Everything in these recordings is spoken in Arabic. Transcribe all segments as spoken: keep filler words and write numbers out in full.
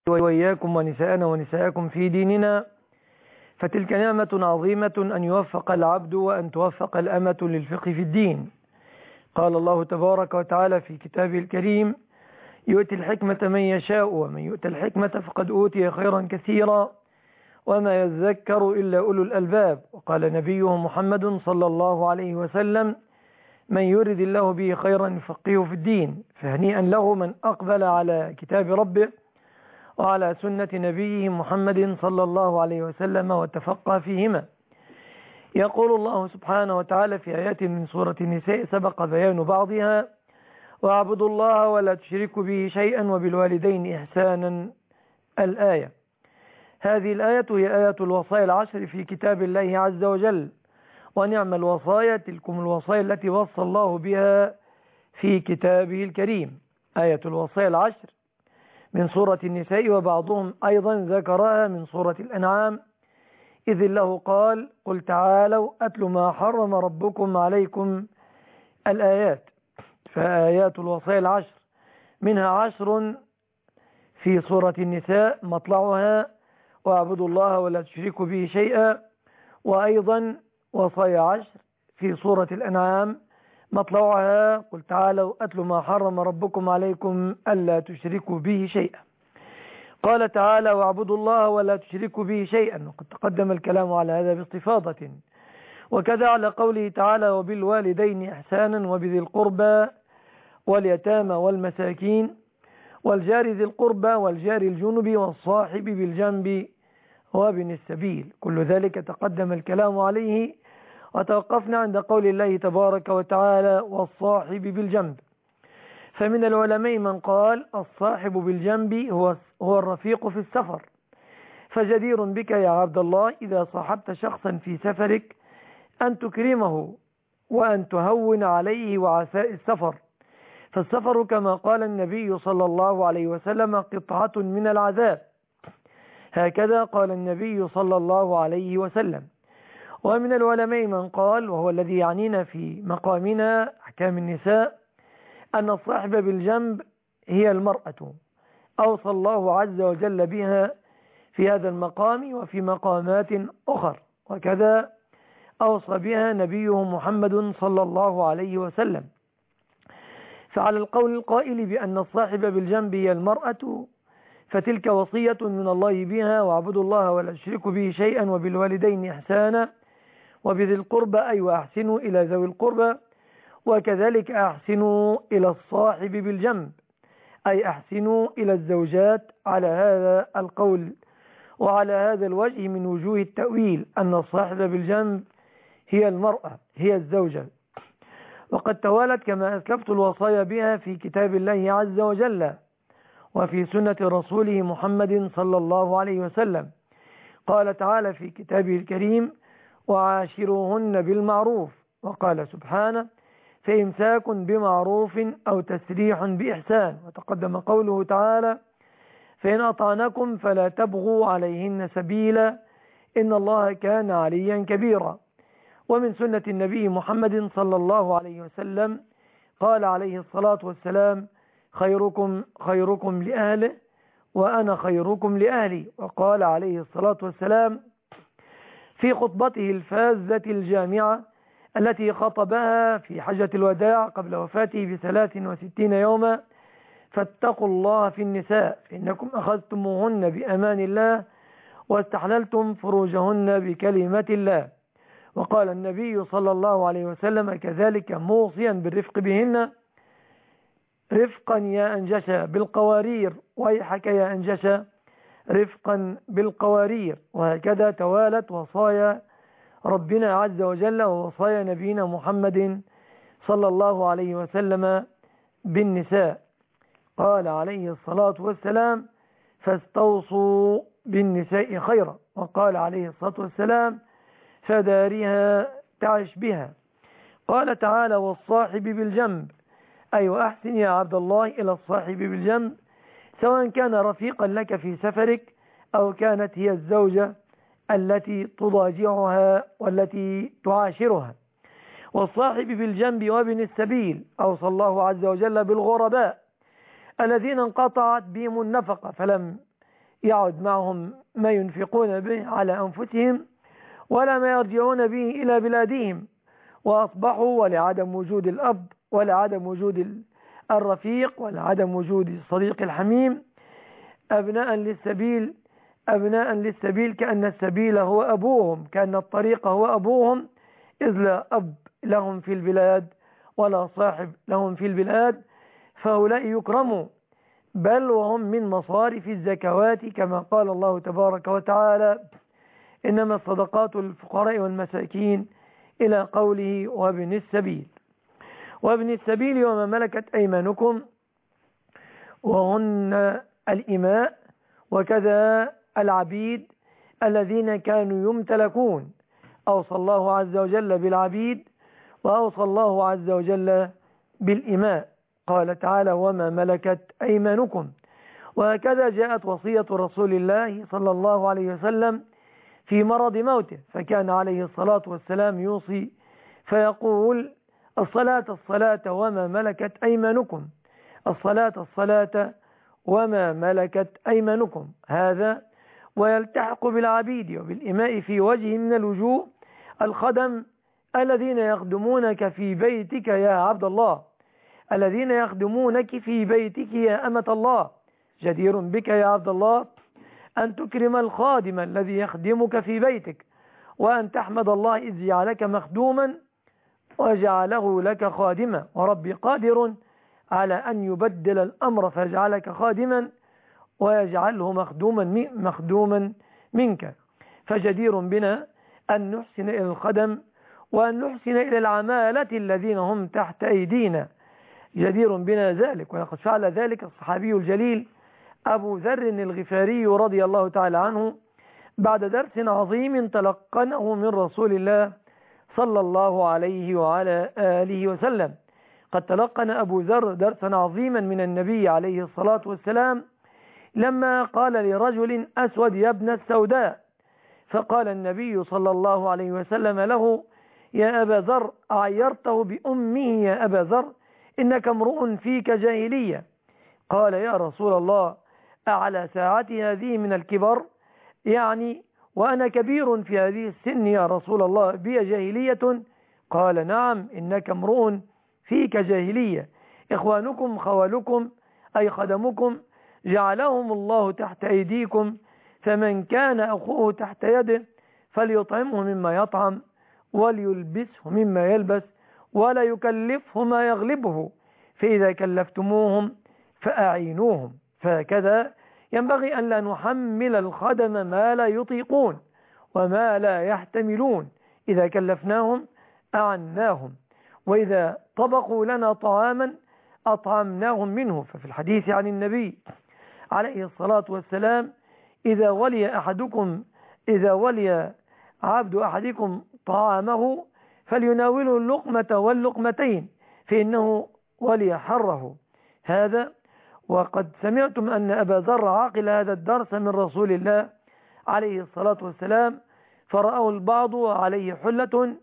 وإياكم ونساءنا ونساءكم في ديننا، فتلك نعمة عظيمة أن يوفق العبد وأن توفق الأمة للفقه في الدين. قال الله تبارك وتعالى في كتابه الكريم: يؤتي الحكمة من يشاء ومن يؤتى الحكمة فقد أوتي خيرا كثيرا وما يذكر إلا أولو الألباب. وقال نبيه محمد صلى الله عليه وسلم: من يرد الله به خيرا يفقهه في الدين. فهنيئا له من أقبل على كتاب ربه وعلى سنة نبيه محمد صلى الله عليه وسلم وتفقه فيهما. يقول الله سبحانه وتعالى في آيات من سورة النساء سبق بيان بعضها: واعبدوا الله ولا تشركوا به شيئا وبالوالدين إحسانا. الآية. هذه الآية هي آية الوصايا العشر في كتاب الله عز وجل، ونعم الوصايا تلكم الوصايا التي وصى الله بها في كتابه الكريم. آية الوصايا العشر من سورة النساء، وبعضهم أيضا ذكرها من سورة الأنعام، إذ الله قال: قل تعالوا أتل ما حرم ربكم عليكم. الآيات. فآيات الوصايا العشر منها عشر في سورة النساء مطلعها واعبدوا الله ولا تشركوا به شيئا، وأيضا وصايا عشر في سورة الأنعام مطلعها قل تعالوا أتل ما حرم ربكم عليكم ألا تشركوا به شيئا. قال تعالى: واعبدوا الله ولا تشركوا به شيئا، وقد تقدم الكلام على هذا باستفاضة. وكذا على قوله تعالى: وبالوالدين إحسانا وبذي القربى واليتامى والمساكين والجار ذي القربى والجار الجنب والصاحب بالجنب وابن السبيل. كل ذلك تقدم الكلام عليه، وتوقفنا عند قول الله تبارك وتعالى: والصاحب بالجنب. فمن العلماء من قال: الصاحب بالجنب هو هو الرفيق في السفر، فجدير بك يا عبد الله إذا صاحبت شخصا في سفرك أن تكرمه وأن تهون عليه وعساء السفر، فالسفر كما قال النبي صلى الله عليه وسلم قطعة من العذاب، هكذا قال النبي صلى الله عليه وسلم. ومن العلماء من قال، وهو الذي يعنينا في مقامنا أحكام النساء، أن الصاحب بالجنب هي المرأة، أوصى الله عز وجل بها في هذا المقام وفي مقامات أخر، وكذا أوصى بها نبيه محمد صلى الله عليه وسلم. فعلى القول القائل بأن الصاحب بالجنب هي المرأة، فتلك وصية من الله بها: واعبدوا الله ولا تشركوا به شيئا وبالوالدين إحسانا وبذي القربى، أي وأحسنوا إلى ذوي القربى، وكذلك أحسنوا إلى الصاحب بالجنب، أي أحسنوا إلى الزوجات. على هذا القول وعلى هذا الوجه من وجوه التأويل أن الصاحب بالجنب هي المرأة، هي الزوجة. وقد توالت كما أسلفت الوصايا بها في كتاب الله عز وجل وفي سنة رسوله محمد صلى الله عليه وسلم. قال تعالى في كتابه الكريم: وعاشروهن بالمعروف. وقال سبحانه: فإمساك بمعروف أو تسريح بإحسان. وتقدم قوله تعالى: فإن أطعنكم فلا تبغوا عليهن سبيلا إن الله كان عليا كبيرا. ومن سنة النبي محمد صلى الله عليه وسلم قال عليه الصلاة والسلام: خيركم خيركم لأهله وأنا خيركم لأهلي. وقال عليه الصلاة والسلام في خطبته الفاذة الجامعة التي خطبها في حجة الوداع قبل وفاته بثلاث وستين يوما: فاتقوا الله في النساء إنكم أخذتموهن بأمان الله واستحللتم فروجهن بكلمة الله. وقال النبي صلى الله عليه وسلم كذلك موصيا بالرفق بهن: رفقا يا أنجشا بالقوارير، ويحك يا أنجشا رفقا بالقوارير. وهكذا توالت وصايا ربنا عز وجل ووصايا نبينا محمد صلى الله عليه وسلم بالنساء. قال عليه الصلاة والسلام: فاستوصوا بالنساء خيرا. وقال عليه الصلاة والسلام: فدارها تعش بها. قال تعالى: والصاحب بالجنب، أي وأحسن يا عبد الله إلى الصاحب بالجنب، سواء كان رفيقا لك في سفرك أو كانت هي الزوجة التي تضاجعها والتي تعاشرها. والصاحب بالجنب وابن السبيل أوصى الله عز وجل بالغرباء الذين انقطعت بهم النفقة فلم يعد معهم ما ينفقون به على أنفسهم ولا ما يرجعون به إلى بلادهم، وأصبحوا ولعدم وجود الأب ولعدم وجود الرفيق ولعدم وجود الصديق الحميم أبناء للسبيل أبناء للسبيل كأن السبيل هو أبوهم، كأن الطريق هو أبوهم، إذ لا أب لهم في البلاد ولا صاحب لهم في البلاد، فهؤلاء يكرموا بل وهم من مصارف الزكوات كما قال الله تبارك وتعالى إنما الصدقات للفقراء والمساكين إلى قوله وابن السبيل. وابن السبيل وما ملكت أيمانكم وهن الإماء وكذا العبيد الذين كانوا يمتلكون. أوصى الله عز وجل بالعبيد وأوصى الله عز وجل بالإماء، قال تعالى وما ملكت أيمانكم. وهكذا جاءت وصية رسول الله صلى الله عليه وسلم في مرض موته، فكان عليه الصلاة والسلام يوصي فيقول الصلاة الصلاة وما ملكت أيمانكم، الصلاة الصلاة وما ملكت أيمانكم. هذا ويلتحق بالعبيد وبالإماء في وجه من الوجوه الخدم الذين يخدمونك في بيتك يا عبد الله، الذين يخدمونك في بيتك يا أمة الله. جدير بك يا عبد الله أن تكرم الخادم الذي يخدمك في بيتك، وأن تحمد الله إذ جعلك مخدوما وجعله لك خادما، وربي قادر على أن يبدل الأمر فيجعلك خادما ويجعله مخدوما مخدوما منك. فجدير بنا أن نحسن إلى الخدم وأن نحسن إلى العمالة الذين هم تحت أيدينا، جدير بنا ذلك. ولقد فعل ذلك الصحابي الجليل أبو ذر الغفاري رضي الله تعالى عنه بعد درس عظيم تلقنه من رسول الله صلى الله عليه وعلى آله وسلم. قد تلقن أبو ذر درسا عظيما من النبي عليه الصلاة والسلام لما قال لرجل أسود يا ابن السوداء، فقال النبي صلى الله عليه وسلم له يا أبا ذر أعيرته بأمه يا أبا ذر إنك امرؤ فيك جاهلية. قال يا رسول الله أعلى ساعتي هذه من الكبر، يعني وأنا كبير في هذه السن يا رسول الله بي جاهلية؟ قال نعم إنك امرؤ فيك جاهلية. إخوانكم خوالكم أي خدمكم جعلهم الله تحت أيديكم، فمن كان أخوه تحت يده فليطعمه مما يطعم وليلبسه مما يلبس ولا يكلفه ما يغلبه، فإذا كلفتموهم فأعينوهم. فهكذا ينبغي أن لا نحمل الخدم ما لا يطيقون وما لا يحتملون، إذا كلفناهم أعناهم، وإذا طبقوا لنا طعاما أطعمناهم منه. ففي الحديث عن النبي عليه الصلاة والسلام إذا ولي أحدكم إذا ولي عبد أحدكم طعامه فليناوله اللقمة واللقمتين فإنه ولي حره. هذا وقد سمعتم أن أبا ذر عقل هذا الدرس من رسول الله عليه الصلاة والسلام، فرأه البعض عليه حلة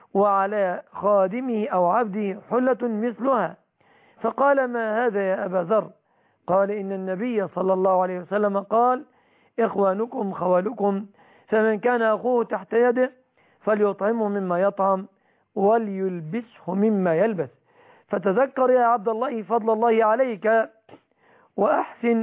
وعلى خادمه أو عبده حلة مثلها، فقال ما هذا يا أبا ذر؟ قال إن النبي صلى الله عليه وسلم قال إخوانكم خوالكم، فمن كان أخوه تحت يده فليطعمه مما يطعم وليلبسه مما يلبس. فتذكر يا عبد الله فضل الله عليك وأحسن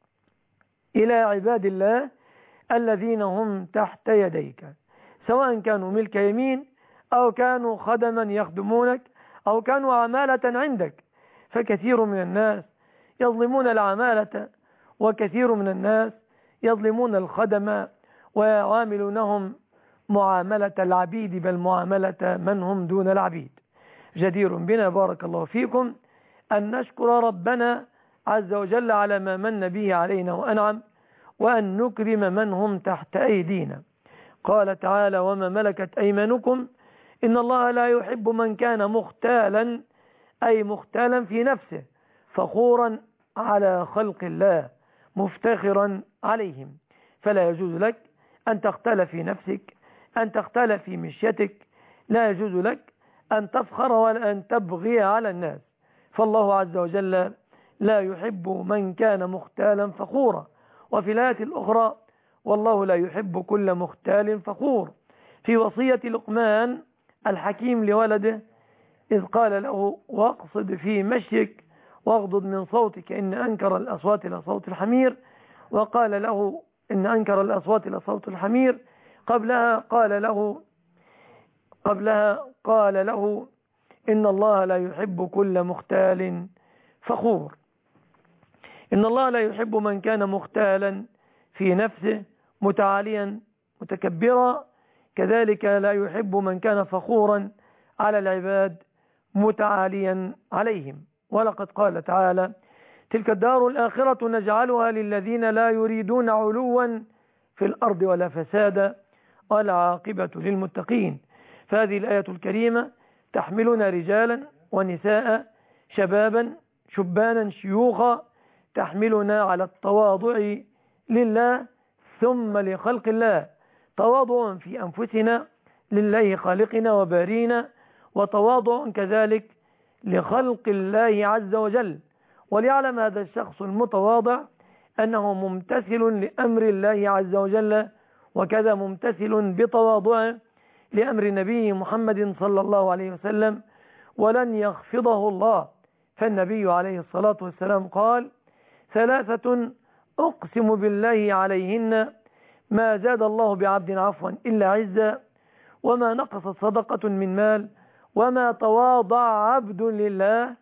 إلى عباد الله الذين هم تحت يديك، سواء كانوا ملك يمين أو كانوا خدما يخدمونك أو كانوا عمالة عندك. فكثير من الناس يظلمون العمالة وكثير من الناس يظلمون الخدم ويعاملونهم معاملة العبيد بل معاملة من هم دون العبيد. جدير بنا بارك الله فيكم أن نشكر ربنا عز وجل على ما من به علينا وأنعم، وأن نكرم من هم تحت أيدينا. قال تعالى وما ملكت أيمانكم إن الله لا يحب من كان مختالا أي مختالا في نفسه فخورا على خلق الله مفتخرا عليهم. فلا يجوز لك أن تختال في نفسك، أن تختال في مشيتك، لا يجوز لك أن تفخر ولا أن تبغي على الناس، فالله عز وجل لا يحب من كان مختالا فخورا. وفي الآية الأخرى والله لا يحب كل مختال فخور. في وصية لقمان الحكيم لولده إذ قال له واقصد في مشيك واغضض من صوتك إن أنكر الأصوات لصوت الحمير، وقال له إن أنكر الأصوات لصوت الحمير. قبلها قال له قبلها قال له إن الله لا يحب كل مختال فخور. إن الله لا يحب من كان مختالا في نفسه متعاليا متكبرا، كذلك لا يحب من كان فخورا على العباد متعاليا عليهم. ولقد قال تعالى تلك الدار الآخرة نجعلها للذين لا يريدون علوا في الأرض ولا فسادا والعاقبة للمتقين. فهذه الآية الكريمة تحملنا رجالا ونساء شبابا شبانا شيوخا، تحملنا على التواضع لله ثم لخلق الله، تواضع في أنفسنا لله خالقنا وبارينا، وتواضع كذلك لخلق الله عز وجل. وليعلم هذا الشخص المتواضع أنه ممتثل لأمر الله عز وجل، وكذا ممتثل بتواضعه لأمر نبيه محمد صلى الله عليه وسلم، ولن يخفضه الله. فالنبي عليه الصلاة والسلام قال ثلاثة أقسم بالله عليهن ما زاد الله بعبد عفوا إلا عزا، وما نقصت صدقة من مال، وما تواضع عبد لله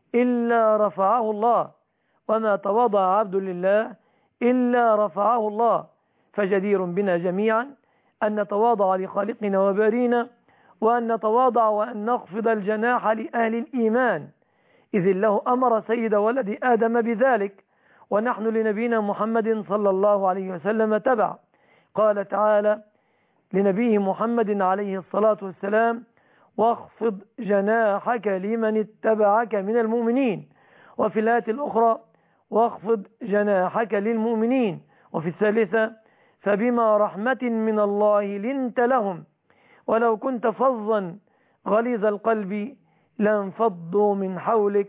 إلا رفعه الله، وما تواضع عبد لله إلا رفعه الله. فجدير بنا جميعا أن نتواضع لخالقنا وبارينا، وأن نتواضع وأن نخفض الجناح لأهل الإيمان، إذ الله أمر سيد ولد آدم بذلك، ونحن لنبينا محمد صلى الله عليه وسلم تبع. قال تعالى لنبيه محمد عليه الصلاة والسلام واخفض جناحك لمن اتبعك من المؤمنين، وفي الآية الأخرى واخفض جناحك للمؤمنين، وفي الثالثة فبما رحمة من الله لنت لهم ولو كنت فظا غليظ القلب لانفضوا من حولك.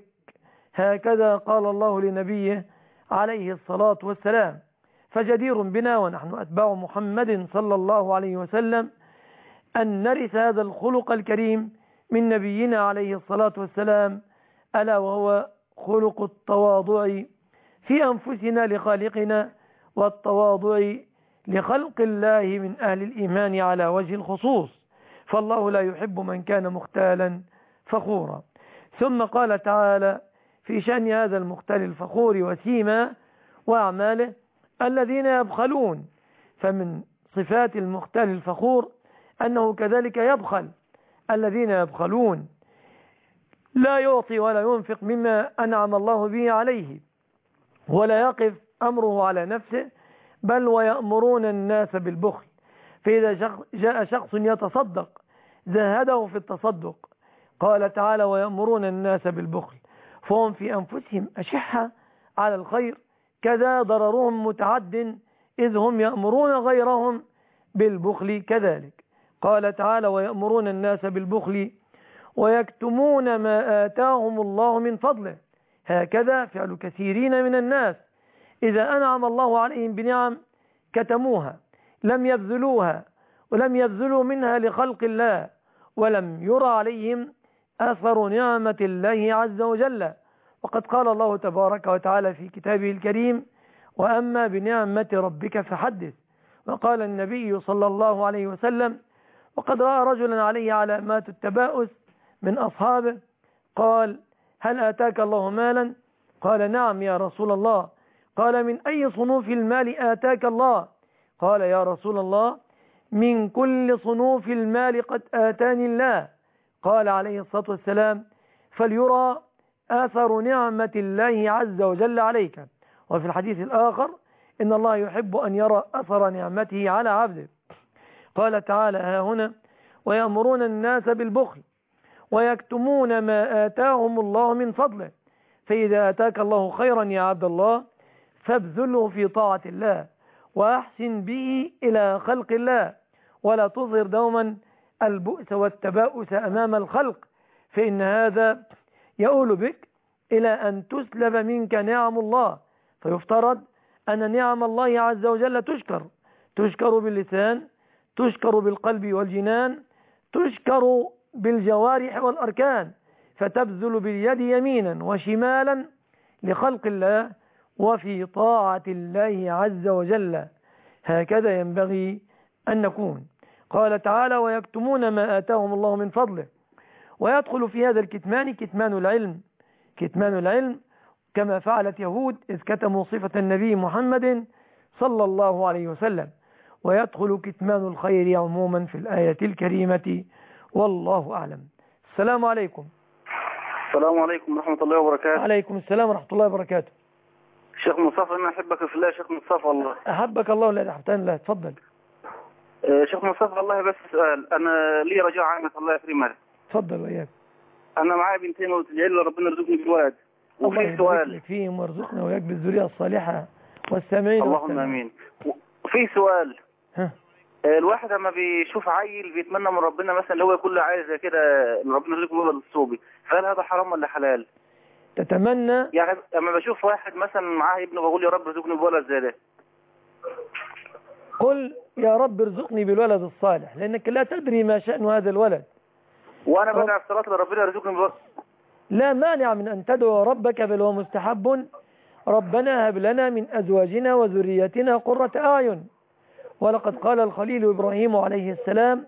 هكذا قال الله لنبيه عليه الصلاة والسلام. فجدير بنا ونحن أتباع محمد صلى الله عليه وسلم أن نرث هذا الخلق الكريم من نبينا عليه الصلاة والسلام، ألا وهو خلق التواضع في أنفسنا لخالقنا، والتواضع لخلق الله من أهل الإيمان على وجه الخصوص. فالله لا يحب من كان مختالا فخورا. ثم قال تعالى في شأن هذا المختال الفخور وسيما وأعماله الذين يبخلون. فمن صفات المختال الفخور أنه كذلك يبخل. الذين يبخلون لا يعطي ولا ينفق مما أنعم الله به عليه، ولا يقف أمره على نفسه، بل ويأمرون الناس بالبخل. فإذا جاء شخص يتصدق زهده في التصدق. قال تعالى ويأمرون الناس بالبخل، فهم في أنفسهم أشحة على الخير، كذا ضررهم متعد إذ هم يأمرون غيرهم بالبخل كذلك. قال تعالى ويأمرون الناس بالبخل ويكتمون ما آتاهم الله من فضله. هكذا فعل كثيرين من الناس إذا أنعم الله عليهم بنعم كتموها، لم يبذلوها ولم يبذلوا منها لخلق الله، ولم يرى عليهم أثر نعمة الله عز وجل. وقد قال الله تبارك وتعالى في كتابه الكريم وأما بنعمة ربك فحدث. وقال النبي صلى الله عليه وسلم وقد رأى رجلا عليه علامات التباؤس من أصحابه، قال هل آتاك الله مالا؟ قال نعم يا رسول الله. قال من أي صنوف المال آتاك الله؟ قال يا رسول الله من كل صنوف المال قد آتاني الله. قال عليه الصلاة والسلام فليرى آثر نعمة الله عز وجل عليك. وفي الحديث الآخر إن الله يحب أن يرى أثر نعمته على عبده. قال تعالى ها هنا ويأمرون الناس بالبخل ويكتمون ما آتاهم الله من فضله. فإذا آتاك الله خيرا يا عبد الله فابذله في طاعة الله وأحسن به إلى خلق الله، ولا تظهر دوما البؤس والتباؤس أمام الخلق، فإن هذا يؤول بك إلى أن تسلب منك نعم الله. فيفترض أن نعم الله عز وجل تشكر، تشكر باللسان، تشكر بالقلب والجنان، تشكر بالجوارح والأركان، فتبذل باليد يمينا وشمالا لخلق الله وفي طاعة الله عز وجل. هكذا ينبغي أن نكون. قال تعالى: ويكتمون ما آتاهم الله من فضله. ويدخل في هذا الكتمان كتمان العلم، كتمان العلم كما فعلت يهود إذ كتموا صفة النبي محمد صلى الله عليه وسلم. ويدخل كتمان الخير عموما في الآية الكريمة، والله أعلم. السلام عليكم. السلام عليكم ورحمة الله وبركاته. عليكم السلام ورحمة الله وبركاته. شيخ مصطفى، أنا أحبك في الله. شيخ مصطفى والله أحبك الله ولا أحبتني الله. تفضل. أه شيخ مصطفى، والله بس سؤال، أنا لي رجاء عنك الله يكرمك. تفضل وإياك. أنا معايا بنتين وتجعل ربنا يرزقني بالولد. وفي سؤال فيهم وارزقنا وإياك بالذرية الصالحة والسامعين. اللهم آمين. وفي سؤال، ها. الواحد لما بيشوف عيل بيتمنى من ربنا مثلا اللي هو يكون له عيل زي كده، ربنا يرزقه بالولد الصوبي، فهل هذا حرام ولا حلال؟ تتمنى يعني لما بشوف واحد مثلا معاه ابنه بقول يا رب ارزقني بولد زي ده. قل يا رب ارزقني بالولد الصالح، لأنك لا تدري ما شأن هذا الولد. وأنا بدعي في الصلاة لربنا يرزقني بالولد. لا مانع من أن تدعو ربك، بل هو مستحب. ربنا هب لنا من أزواجنا وذريتنا قرة أعين. ولقد قال الخليل إبراهيم عليه السلام: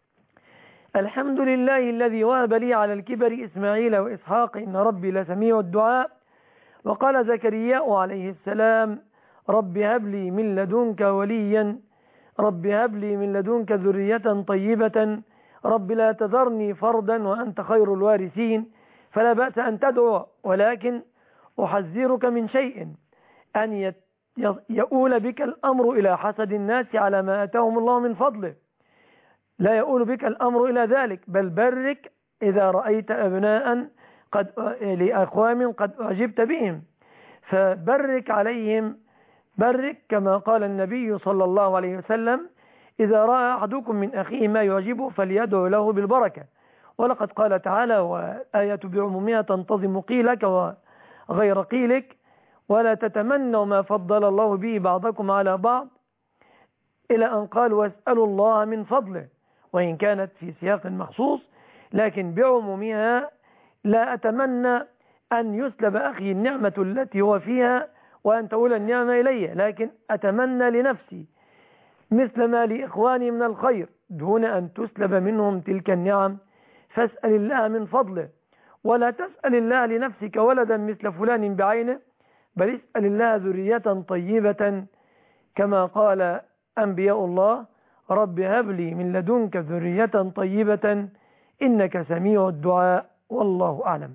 الحمد لله الذي وهب لي على الكبر إسماعيل وإسحاق إن ربي لسميع الدعاء. وقال زكريا عليه السلام: رب هب لي من لدنك وليا، رب هب لي من لدنك ذرية طيبة، رب لا تذرني فردا وأنت خير الوارثين. فلا بأس أن تدعو، ولكن أحذرك من شيء، أن يؤول بك الأمر إلى حسد الناس على ما أتاهم الله من فضله. لا يؤول بك الأمر إلى ذلك، بل برك إذا رأيت أبناء قد لأقوام قد أعجبت بهم، فبرك عليهم، برك كما قال النبي صلى الله عليه وسلم: إذا رأى أحدكم من أخيه ما يعجبه فليدعو له بالبركة. ولقد قال تعالى: وآية بعمومها تنتظم قيلك وغير قيلك، ولا تتمنوا ما فضل الله به بعضكم على بعض، إلى أن قال: واسألوا الله من فضله، وإن كانت في سياق مخصوص، لكن بعمومها لا أتمنى أن يسلب أخي النعمة التي هو فيها وأن تقول النعمة إلي، لكن أتمنى لنفسي مثل ما لإخواني من الخير دون أن تسلب منهم تلك النعم. فاسأل الله من فضله، ولا تسأل الله لنفسك ولدا مثل فلان بعينه، بل اسأل الله ذرية طيبة، كما قال أنبياء الله: رب هب لي من لدنك ذرية طيبة إنك سميع الدعاء، والله أعلم.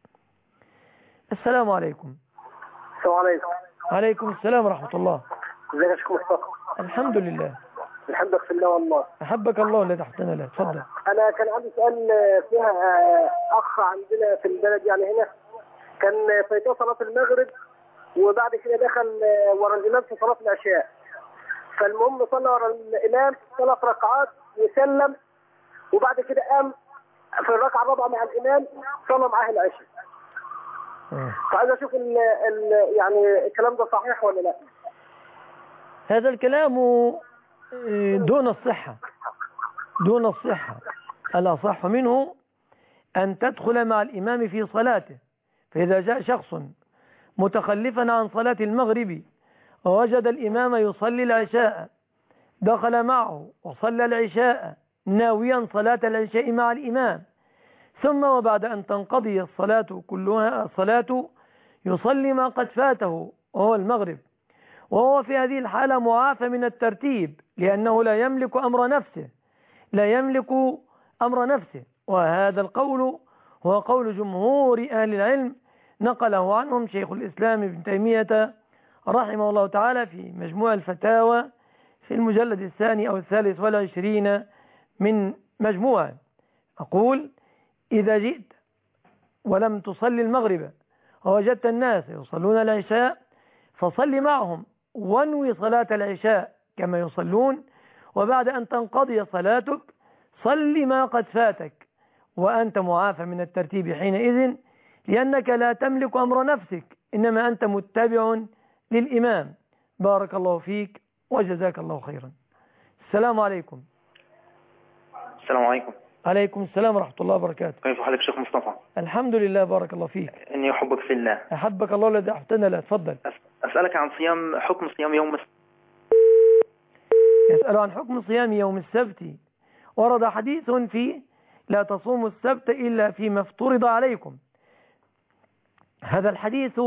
السلام عليكم. السلام عليكم. عليكم السلام ورحمة الله. ازيك يا شيخ مصطفى؟ الحمد لله. الحمد لله والله. أحبك الله ولا تحتنا لا. تفضل. أنا كان عندي سؤال فيها. أخ عندنا في البلد يعني هنا كان فايته صلاة المغرب، وبعد كده دخل ورا الإمام في صلاة العشاء، فالمهم صلى ورا الإمام ثلاث ركعات وسلم، وبعد كده قام في الركعة الرابعة مع الإمام صلى معاه العشاء. فعايز أشوف ال ال يعني الكلام ده صحيح ولا لا؟ هذا الكلام دون الصحة، دون الصحة. الأصح منه أن تدخل مع الإمام في صلاته. فإذا جاء شخص متخلفا عن صلاة المغرب ووجد الإمام يصلي العشاء، دخل معه وصلى العشاء ناويا صلاة العشاء مع الإمام، ثم وبعد أن تنقضي الصلاة كلها الصلاة يصلي ما قد فاته وهو المغرب، وهو في هذه الحالة معافى من الترتيب، لأنه لا يملك أمر نفسه، لا يملك أمر نفسه. وهذا القول هو قول جمهور أهل العلم، نقله عنهم شيخ الإسلام ابن تيمية رحمه الله تعالى في مجموع الفتاوى في المجلد الثاني أو الثالث والعشرين من مجموعة. أقول: إذا جئت ولم تصلي المغرب ووجدت الناس يصلون العشاء فصل معهم وانوي صلاة العشاء كما يصلون، وبعد أن تنقضي صلاتك صل ما قد فاتك، وأنت معافى من الترتيب حينئذ، لأنك لا تملك أمر نفسك، إنما أنت متبع للإمام. بارك الله فيك وجزاك الله خيرا. السلام عليكم. السلام عليكم. عليكم السلام ورحمة الله وبركاته. كيف حالك شيخ مصطفى؟ الحمد لله بارك الله فيك. إني أحبك في الله. أحبك الله الذي أحبتنا. لا تفضل. أسألك عن صيام حكم صيام يوم السبت. يسأل عن حكم صيام يوم السبت. ورد حديث فيه لا تصوموا السبت إلا فيما افترض عليكم. هذا الحديث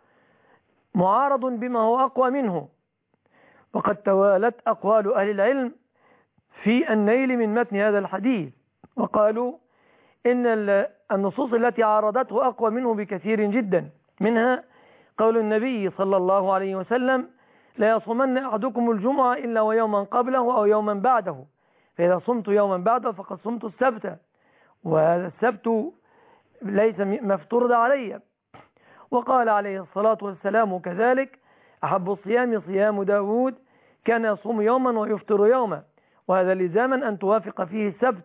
معارض بما هو أقوى منه، وقد توالت أقوال أهل العلم في النيل من متن هذا الحديث، وقالوا إن النصوص التي عارضته أقوى منه بكثير جدا. منها قول النبي صلى الله عليه وسلم لا يصومن أحدكم الجمعة إلا ويوما قبله أو يوما بعده، فإذا صمت يوما بعده فقد صمت السبت، وهذا السبت ليس مفترض علي. وقال عليه الصلاة والسلام كذلك أحب الصيام صيام داود كان يصوم يوما ويفطر يوما، وهذا لزاما أن توافق فيه السبت.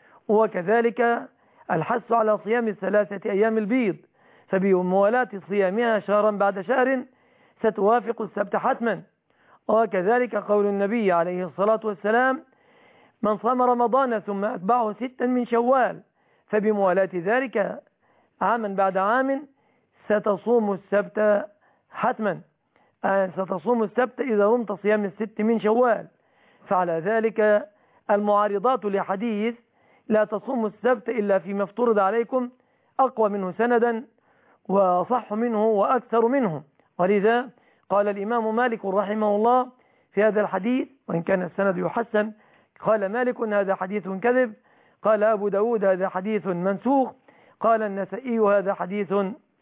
وكذلك الحث على صيام الثلاثة أيام البيض، فبموالاة صيامها شهرا بعد شهر ستوافق السبت حتما. وكذلك قول النبي عليه الصلاة والسلام من صام رمضان ثم أتبعه ستا من شوال، فبموالاة ذلك عاما بعد عام ستصوم السبت حتما، ستصوم السبت إذا رمت صيام الست من شوال. فعلى ذلك المعارضات لحديث لا تصوم السبت إلا فيما افترض عليكم أقوى منه سندا وصح منه وأكثر منه. ولذا قال الإمام مالك رحمه الله في هذا الحديث، وإن كان السند يحسن، قال مالك هذا حديث كذب، قال أبو داود هذا حديث منسوخ، قال النسائي هذا حديث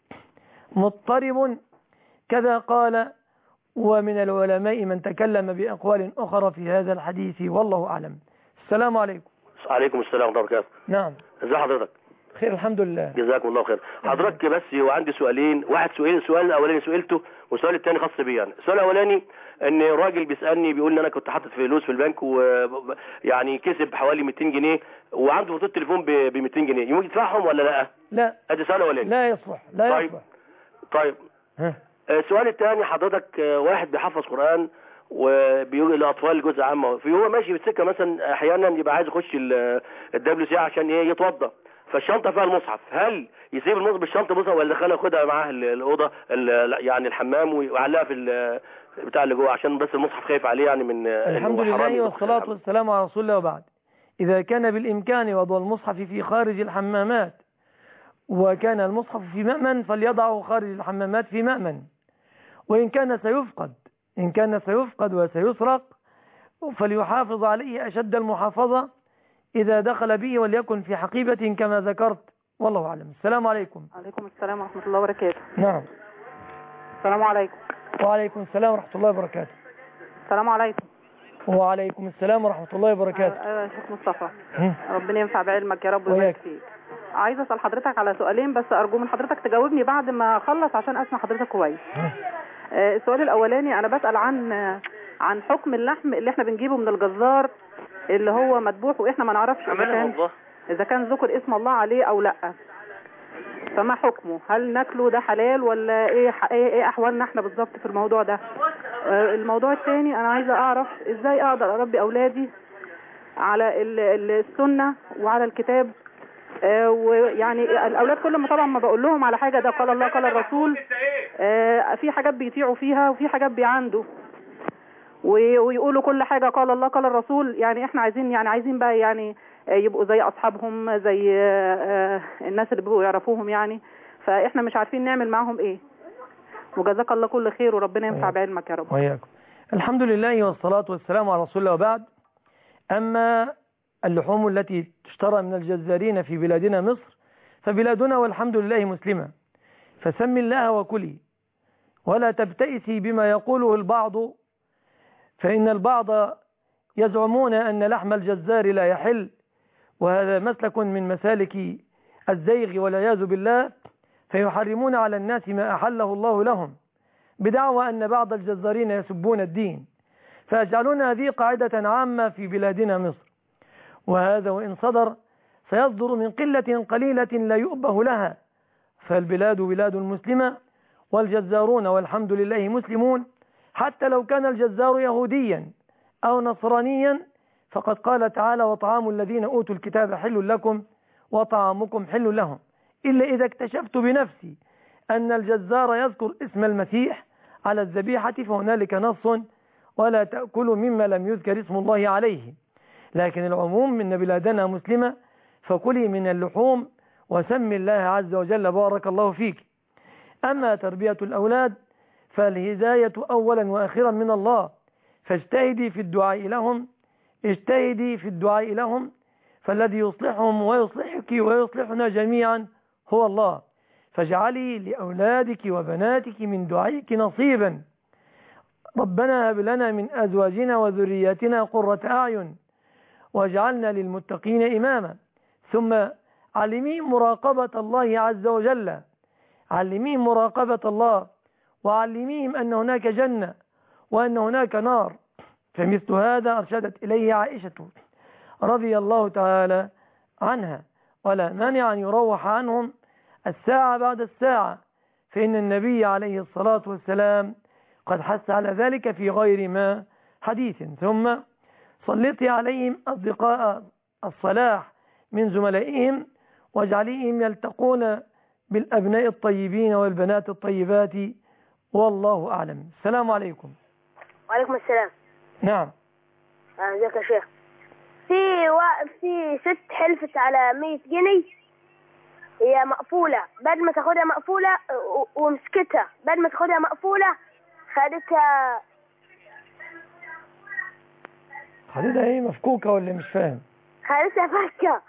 مضطرب، كذا قال. ومن العلماء من تكلم بأقوال أخرى في هذا الحديث، والله أعلم. السلام عليكم. عليكم السلام ورحمة الله وبركاته. نعم. ازي حضرتك؟ خير الحمد لله. جزاكم الله خير. حضرتك بس وعندي سؤالين، واحد سؤال السؤال الاولاني سئلته والسؤال الثاني خاص بي يعني. السؤال الاولاني ان راجل بيسالني بيقول ان انا كنت حاطط فلوس في البنك ويعني كسب حوالي مئتين جنيه وعنده فاتوره تليفون ب مئتين جنيه، يمكن يدفعهم ولا لا؟ لا. ادي السؤال الاولاني. لا يصلح. لا طيب. يصلح. طيب. ها. السؤال الثاني حضرتك واحد بيحفظ قرآن وبيقول للاطفال جزء عامه، في هو ماشي بالسكه مثلا احيانا يبقى عايز يخش الدبليو سي عشان ايه يتوضى، فالشنطه فيها المصحف، هل يسيب المصحف بالشنطه مثلا ولا يدخلها ياخدها معاه الاوضه يعني الحمام ويعلقها في بتاع اللي جوه عشان بس المصحف خايف عليه يعني من الحمد لله والصلاه والسلام على رسول الله. وبعد، اذا كان بالامكان وضع المصحف في خارج الحمامات وكان المصحف في مأمن فليضعه خارج الحمامات في مأمن، وإن كان سيفقد إن كان سيفقد وسيسرق فليحافظ عليه أشد المحافظة إذا دخل به، وليكن في حقيبة كما ذكرت، والله أعلم. السلام عليكم. عليكم السلام ورحمة الله وبركاته. نعم. السلام عليكم. وعليكم السلام ورحمة الله وبركاته. السلام عليكم. وعليكم السلام ورحمة الله وبركاته. أيوة يا شيخ مصطفى، ربنا ينفع بعلمك يا رب ويبارك فيك. عايزة أسأل حضرتك على سؤالين بس أرجو من حضرتك تجاوبني بعد ما أخلص عشان أسمع حضرتك كويس. آه السؤال الأولاني أنا بسأل عن عن حكم اللحم اللي احنا بنجيبه من الجزار اللي هو مذبوح واحنا ما نعرفش إذا كان إذا كان ذكر اسم الله عليه أو لأ، فما حكمه؟ هل ناكله ده حلال ولا إيه إيه, إيه أحوالنا احنا بالظبط في الموضوع ده؟ آه الموضوع الثاني أنا عايزة أعرف إزاي أقدر أربي أولادي على السنة وعلى الكتاب. آه ويعني الاولاد كل ما طبعا ما بقول لهم على حاجه ده قال الله قال الرسول، آه في حاجات بيطيعوا فيها وفي حاجات بيعندوا ويقولوا كل حاجه قال الله قال الرسول. يعني احنا عايزين يعني عايزين بقى يعني يبقوا زي اصحابهم، زي آه الناس اللي بيبقوا يعرفوهم يعني، فاحنا مش عارفين نعمل معاهم ايه. وجزاك الله كل خير وربنا ينفع بعلمك يا رب. وياكم. الحمد لله والصلاه والسلام على رسول الله. وبعد، اما اللحوم التي تشترى من الجزارين في بلادنا مصر فبلادنا والحمد لله مسلمة، فسم الله وكلي ولا تبتئسي بما يقوله البعض، فإن البعض يزعمون أن لحم الجزار لا يحل، وهذا مسلك من مسالك الزيغ والعياذ بالله، فيحرمون على الناس ما أحله الله لهم بدعوى أن بعض الجزارين يسبون الدين، فيجعلون هذه قاعدة عامة في بلادنا مصر. وهذا وإن صدر سيصدر من قلة قليلة لا يؤبه لها، فالبلاد بلاد مسلمة والجزارون والحمد لله مسلمون، حتى لو كان الجزار يهوديا أو نصرانيا، فقد قال تعالى وطعام الذين أوتوا الكتاب حل لكم وطعامكم حل لهم، إلا إذا اكتشفت بنفسي أن الجزار يذكر اسم المسيح على الذبيحة فهنالك نص ولا تأكلوا مما لم يذكر اسم الله عليه. لكن العموم من بلادنا مسلمة فكلي من اللحوم وسمي الله عز وجل بارك الله فيك. أما تربية الأولاد فالهداية أولا وآخرا من الله، فاجتهدي في الدعاء لهم اجتهدي في الدعاء لهم فالذي يصلحهم ويصلحك ويصلحنا جميعا هو الله. فاجعلي لأولادك وبناتك من دعائك نصيبا. ربنا هب لنا من أزواجنا وذرياتنا قرة أعين واجعلنا للمتقين إماما. ثم علميهم مراقبة الله عز وجل، علميهم مراقبة الله، وعلميهم أن هناك جنة وأن هناك نار. فمثل هذا أرشدت إليه عائشة رضي الله تعالى عنها، ولا مانع أن يروح عنهم الساعة بعد الساعة، فإن النبي عليه الصلاة والسلام قد حث على ذلك في غير ما حديث. ثم سلطي عليهم أصدقاء الصلاح من زملائهم واجعليهم يلتقون بالأبناء الطيبين والبنات الطيبات، والله أعلم. السلام عليكم. وعليكم السلام. نعم. ازيك يا شيخ؟ في و... في ست حلفت على مية جنيه هي مقفولة، بعد ما تاخدها مقفولة و... ومسكتها، بعد ما تاخدها مقفولة خدتها خدتها ايه، مفكوكة ولا مش فاهم؟ خدتها فكة.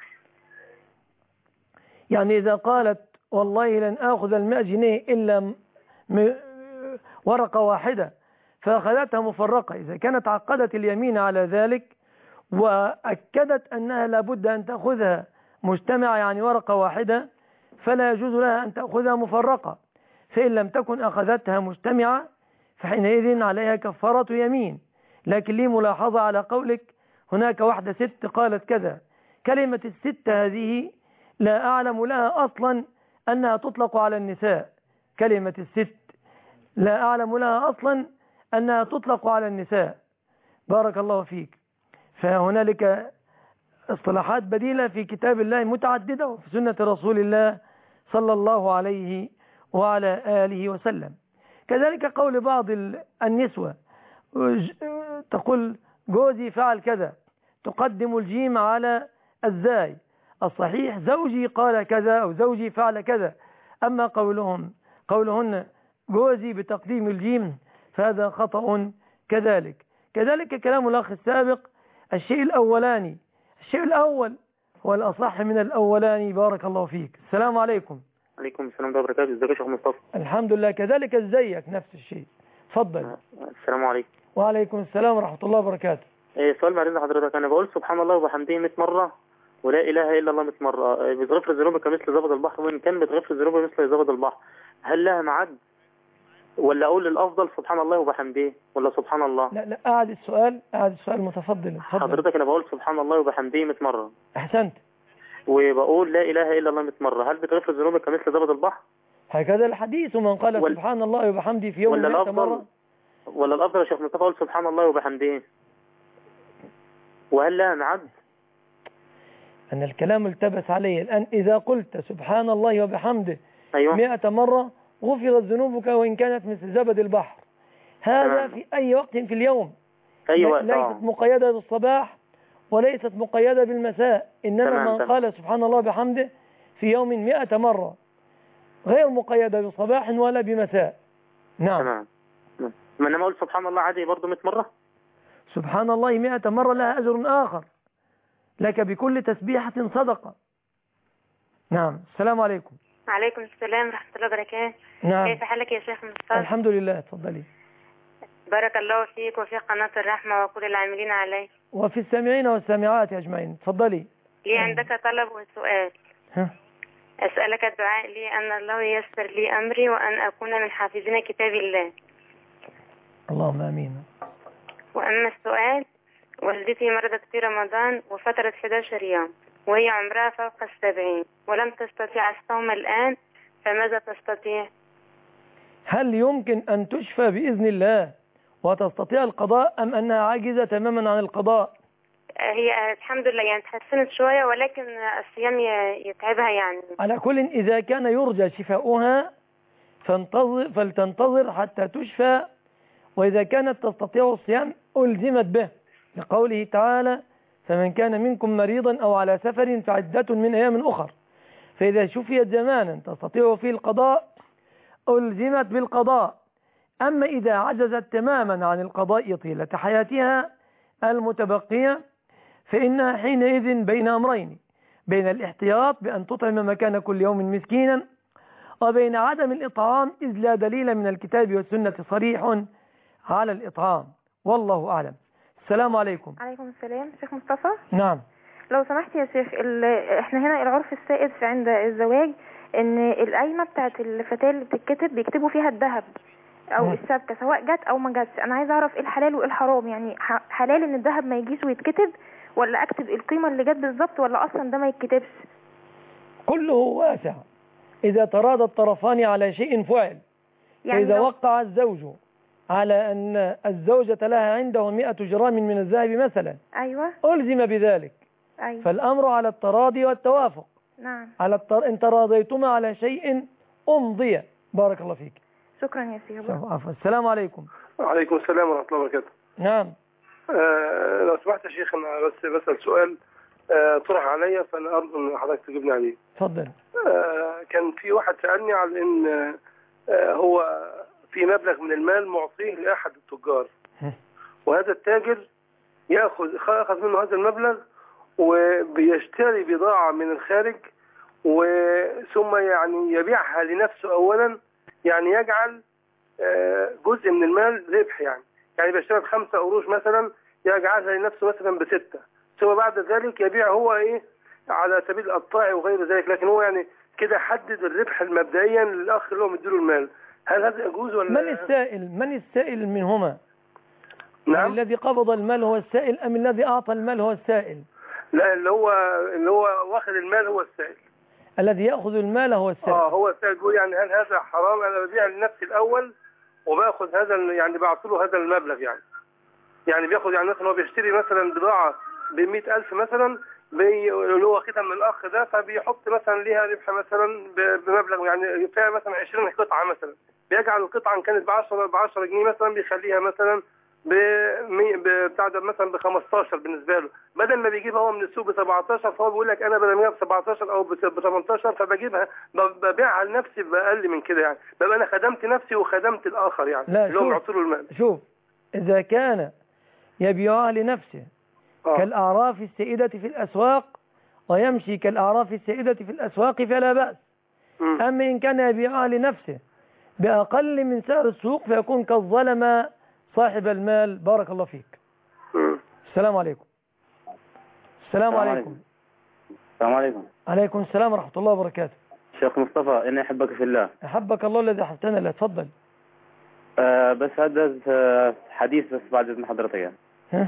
يعني إذا قالت والله لن آخذ المائة جنيه إلا م... ورقة واحدة فأخذتها مفرقة، إذا كانت عقدت اليمين على ذلك وأكدت أنها لابد أن تأخذها مجتمعة يعني ورقة واحدة فلا يجوز لها أن تأخذها مفرقة. فإن لم تكن أخذتها مجتمعة فحينئذ عليها كفارة يمين. لكن لي ملاحظة على قولك هناك واحدة ست قالت كذا. كلمة الست هذه لا أعلم لها أصلا أنها تطلق على النساء. كلمة الست لا أعلم لها أصلا أنها تطلق على النساء. بارك الله فيك. فهنالك اصطلاحات بديلة في كتاب الله متعددة وفي سنة رسول الله صلى الله عليه وعلى آله وسلم. كذلك قول بعض النسوة تقول جوزي فعل كذا، تقدم الجيم على الزاي. الصحيح زوجي قال كذا أو زوجي فعل كذا. أما قولهم قولهن جوزي بتقديم الجيم فهذا خطأ كذلك. كذلك كلام الأخ السابق، الشيء الأولاني الشيء الأول هو الأصح من الأولاني. بارك الله فيك. السلام عليكم. عليكم السلام ورحمة الله وبركاته. ازيك يا شيخ مصطفى؟ الحمد لله. كذلك ازيك؟ نفس الشيء. تفضل. السلام عليكم. وعليكم السلام ورحمة الله وبركاته. ايه سؤال بعد حضرتك، انا بقول سبحان الله وبحمده مئة مرة ولا اله الا الله مئة مرة، بتغفر ذنوبك مثل زبد البحر، وان كان بتغفر ذنوبك مثل زبد البحر، هل لها معد ولا اقول الافضل سبحان الله وبحمده ولا سبحان الله؟ لا لا اعد السؤال اعد السؤال متفضل. حضرتك انا بقول سبحان الله وبحمده مئة مرة. احسنت. وبقول لا اله الا الله مئة مرة، هل بتغفر ذنوبك مثل زبد البحر؟ هكذا الحديث، من قال ولا سبحان الله وبحمده في يوم ولا مئة الافضل مرة ولا الافضل يا شيخ مصطفى اقول سبحان الله وبحمده، وهل لها معد؟ أن الكلام التبس عليه الآن. إذا قلت سبحان الله وبحمده أيوة. مئة مرة غفرت ذنوبك وإن كانت مثل زبد البحر. هذا تمام. في أي وقت في اليوم. أي وقت. ليست آه. مقيدة بالصباح وليست مقيدة بالمساء، إنما تمام. من تمام. قال سبحان الله وبحمده في يوم مئة مرة غير مقيدة بصباح ولا بمساء. نعم. تمام. ما أنا أقول سبحان الله عادي برضه مئة مرة. سبحان الله مئة مرة لها أجر آخر، لك بكل تسبيحة صدقة. نعم. السلام عليكم. وعليكم السلام ورحمة الله وبركاته. نعم. كيف حالك يا شيخ مصطفى؟ الحمد لله. تفضلي. بارك الله فيك وفي قناة الرحمة وكل العاملين عليه وفي السامعين والسامعات أجمعين. تفضلي. لي عندك طلب وسؤال. ها؟ أسألك الدعاء لي أن الله ييسر لي أمري وأن أكون من حافظين كتاب الله. اللهم آمين. وأما السؤال، والدتي مرضت في رمضان وفترة أحد عشر يوم وهي عمرها فوق السبعين ولم تستطيع الصوم الآن، فماذا تستطيع؟ هل يمكن أن تشفى بإذن الله وتستطيع القضاء أم أنها عاجزة تماما عن القضاء؟ هي الحمد لله يعني تحسنت شوية، ولكن الصيام يتعبها يعني. على كل إذا كان يرجى شفاؤها فانتظر فلتنتظر حتى تشفى، وإذا كانت تستطيع الصيام ألزمت به لقوله تعالى فمن كان منكم مريضا أو على سفر فعدة من أيام أخر. فإذا شفيت زمانا تستطيع فيه القضاء ألزمت بالقضاء. أما إذا عجزت تماما عن القضاء طيلة حياتها المتبقية فإنها حينئذ بين أمرين، بين الاحتياط بأن تطعم مكان كل يوم مسكينا، وبين عدم الإطعام إذ لا دليل من الكتاب والسنة صريح على الإطعام، والله أعلم. السلام عليكم. عليكم السلام. شيخ مصطفى. نعم. لو سمحت يا شيخ، احنا هنا العرف السائد في عند الزواج ان القايمه بتاعت الفتاه اللي بتتكتب بيكتبوا فيها الذهب او السبكه سواء جت او ما جاتش. انا عايزه اعرف ايه الحلال وايه الحرام، يعني حلال ان الذهب ما يجيش ويتكتب، ولا اكتب القيمه اللي جت بالظبط، ولا اصلا ده ما يتكتبش؟ كله واسع اذا تراضى الطرفان على شيء فعل. يعني فاذا لو... وقع الزوج على ان الزوجه لها عنده مئة جرام من الذهب مثلا، ايوه، الزم بذلك. أيوة. فالامر على التراضي والتوافق. نعم. على التر... ان تراضيتما على شيء امضي. بارك الله فيك. شكرا يا سيدي. عفوا. السلام عليكم. وعليكم السلام ورحمة الله وبركاته. نعم. آه لو سمحت يا شيخ، أنا بس بسأل سؤال آه طرح عليا، فأنا أرجو أن حضرتك تجيبني عليه. اتفضل. آه كان في واحد سألني على أن آه هو في مبلغ من المال معطيه لأحد التجار، وهذا التاجر يأخذ أخذ منه هذا المبلغ وبيشتري بضاعة من الخارج، وثم يعني يبيعها لنفسه أولا، يعني يجعل جزء من المال ربح، يعني يعني بيشتري بخمسة قروش مثلا يجعلها لنفسه مثلا بستة، ثم بعد ذلك يبيع هو ايه على سبيل القطاع وغير ذلك، لكن هو يعني كده حدد الربح المبدئيا للأخ اللي هو مديله المال. هل هذا يجوز ولا؟ من السائل من السائل منهما؟ نعم. الذي قبض المال هو السائل أم الذي أعطى المال هو السائل؟ لا، اللي هو اللي هو واخد المال هو السائل. الذي يأخذ المال هو السائل. اه هو السائل بيقول يعني هل هذا حرام؟ أنا ببيع لنفسي الأول وباخذ هذا، يعني بعطي له هذا المبلغ، يعني يعني بياخذ، يعني مثلا هو بيشتري مثلا بضاعة بمئة ألف مثلا، اللي هو واخدها من الأخ ده، فبيحط مثلا ليها ربح مثلا بمبلغ، يعني فيها مثلا عشرين قطعة مثلا، بيجعل القطعة إن كانت ب عشرة ب عشرة جنيه مثلا بيخليها مثلا بتاع ده مثلا ب خمستاشر بالنسبه له، بدل ما بيجيبها هو من السوق ب سبعتاشر، فهو بيقول لك انا بدل ما ب سبعتاشر او ب تمنتاشر فبجيبها ببيعها لنفسي باقل من كده، يعني ببقى انا خدمت نفسي وخدمت الاخر، يعني اللي هو معطي له المال. شوف، اذا كان يبيعها لنفسه آه. كالاعراف السائده في الاسواق ويمشي كالاعراف السائده في الاسواق فلا باس. م. اما ان كان يبيعها لنفسه باقل من سعر السوق فيكون كالظلم صاحب المال. بارك الله فيك. م. السلام عليكم. السلام عليكم. السلام عليكم. عليكم السلام ورحمة الله وبركاته. شيخ مصطفى، إني أحبك في الله. أحبك الله الذي أحبتنا. لا تفضل. آه بس هذا آه حديث بس بعد إذن حضرتك يعني. ها؟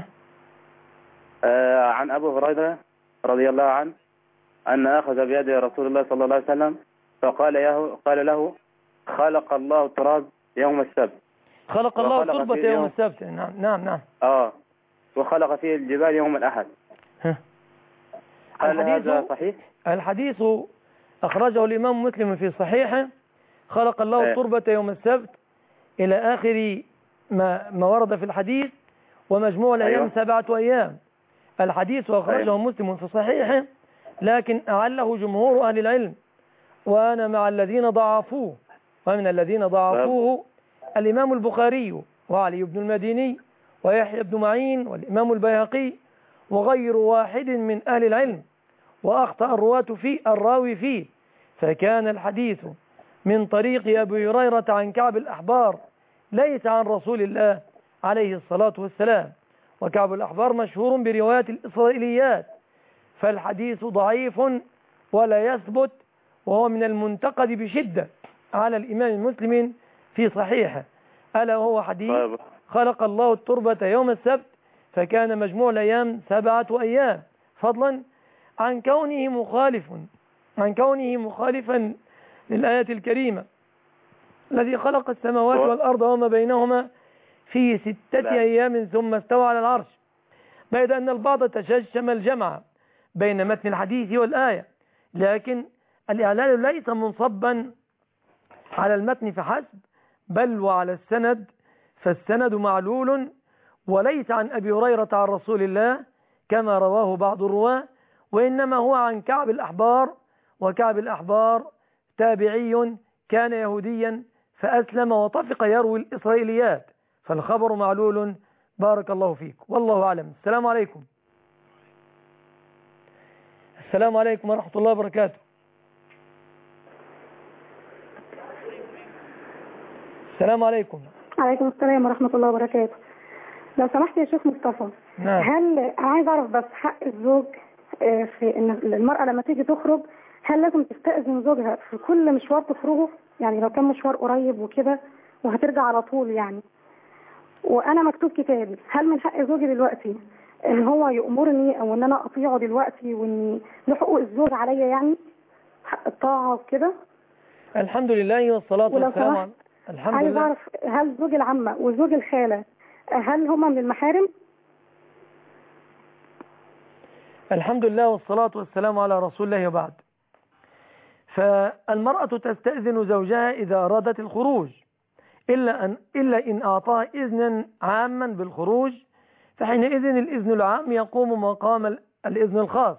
آه عن أبو هريرة رضي الله عنه أن أخذ بيد رسول الله صلى الله عليه وسلم فقال له قال له خلق الله التراب يوم السبت. خلق الله التربة يوم, يوم السبت. نعم نعم نعم. آه وخلق فيه الجبال يوم الأحد. ها. هل هذا صحيح؟ الحديث أخرجه الإمام مسلم في صحيحه، خلق الله التربة يوم السبت إلى آخر ما, ما ورد في الحديث، ومجموع الأيام أيوة. سبعة أيام. الحديث أخرجه أيوة. مسلم في صحيحه، لكن أعله جمهور أهل العلم، وأنا مع الذين ضعفوه، ومن الذين ضعفوه الإمام البخاري وعلي بن المديني ويحيى بن معين والإمام البيهقي وغير واحد من أهل العلم، وأخطأ الرواة فيه الراوي فيه، فكان الحديث من طريق أبي هريرة عن كعب الأحبار ليس عن رسول الله عليه الصلاة والسلام، وكعب الأحبار مشهور برواية الإسرائيليات، فالحديث ضعيف ولا يثبت، وهو من المنتقد بشدة على الإمام مسلم في صحيحه، ألا وهو حديث خلق الله التربة يوم السبت فكان مجموع الأيام سبعة أيام، فضلا عن كونه مخالف عن كونه مخالفا للآية الكريمة الذي خلق السماوات والأرض وما بينهما في ستة لا. أيام ثم استوى على العرش، بيد أن البعض تششم الجمع بين متن الحديث والآية، لكن الإعلان ليس منصبا على المتن فحسب بل وعلى السند، فالسند معلول وليس عن أبي هريرة عن رسول الله كما رواه بعض الرواة، وإنما هو عن كعب الأحبار، وكعب الأحبار تابعي كان يهوديا فأسلم وطفق يروي الإسرائيليات، فالخبر معلول. بارك الله فيك والله أعلم. السلام عليكم. السلام عليكم ورحمة الله وبركاته. السلام عليكم. عليكم السلام ورحمة الله وبركاته. لو سمحت يا شيخ مصطفى، نعم. هل عايز أعرف بس حق الزوج في إن المرأة لما تيجي تخرج هل لازم تستأذن زوجها في كل مشوار تخرجه؟ يعني لو كان مشوار قريب وكده وهترجع على طول يعني، وأنا مكتوب كتابي، هل من حق زوجي دلوقتي إن هو يأمرني أو إن أنا أطيعه دلوقتي وإن له حقوق الزوج عليا يعني حق الطاعة وكده؟ الحمد لله والصلاة والسلام على الحمد عايز لله. أعرف هل زوج العمة وزوج الخالة هل هما من المحارم؟ الحمد لله والصلاة والسلام على رسول الله وبعد. فالمرأة تستأذن زوجها إذا أرادت الخروج، إلا أن إلا إن أعطاها إذنا عاما بالخروج، فحينئذ الإذن العام يقوم مقام الإذن الخاص.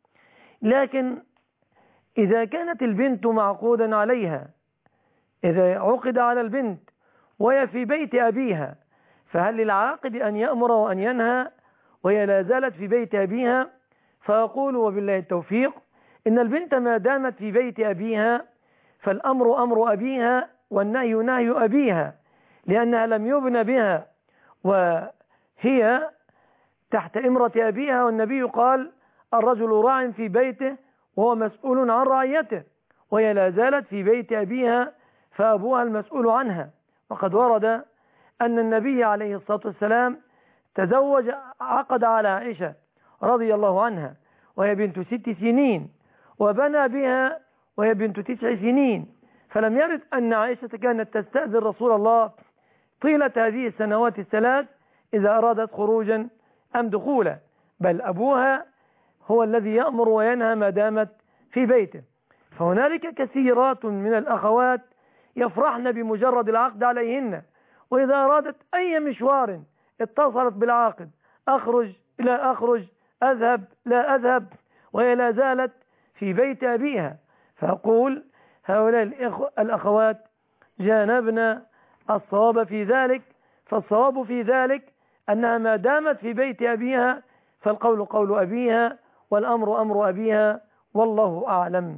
لكن إذا كانت البنت معقودا عليها، إذا عقد على البنت وهي في بيت أبيها، فهل للعاقد أن يأمر وأن ينهى وهي لا زالت في بيت أبيها؟ فأقول وبالله التوفيق إن البنت ما دامت في بيت أبيها فالأمر أمر أبيها والنهي نهي أبيها، لأنها لم يبن بها وهي تحت إمرة أبيها، والنبي قال الرجل راع في بيته وهو مسؤول عن رعيته، وهي لا زالت في بيت أبيها فأبوها المسؤول عنها. وقد ورد أن النبي عليه الصلاة والسلام تزوج عقد على عائشة رضي الله عنها وهي بنت ست سنين، وبنى بها وهي بنت تسع سنين، فلم يرد أن عائشة كانت تستأذن رسول الله طيلة هذه السنوات الثلاث إذا أرادت خروجا أم دخولا، بل أبوها هو الذي يأمر وينهى ما دامت في بيته. فهنالك كثيرات من الأخوات يفرحن بمجرد العقد عليهن، وإذا أرادت أي مشوار اتصلت بالعاقد، أخرج لا أخرج، أذهب لا أذهب، وهي لا زالت في بيت أبيها. فأقول هؤلاء الأخوات جانبنا الصواب في ذلك، فالصواب في ذلك أنها ما دامت في بيت أبيها فالقول قول أبيها والأمر أمر أبيها، والله أعلم.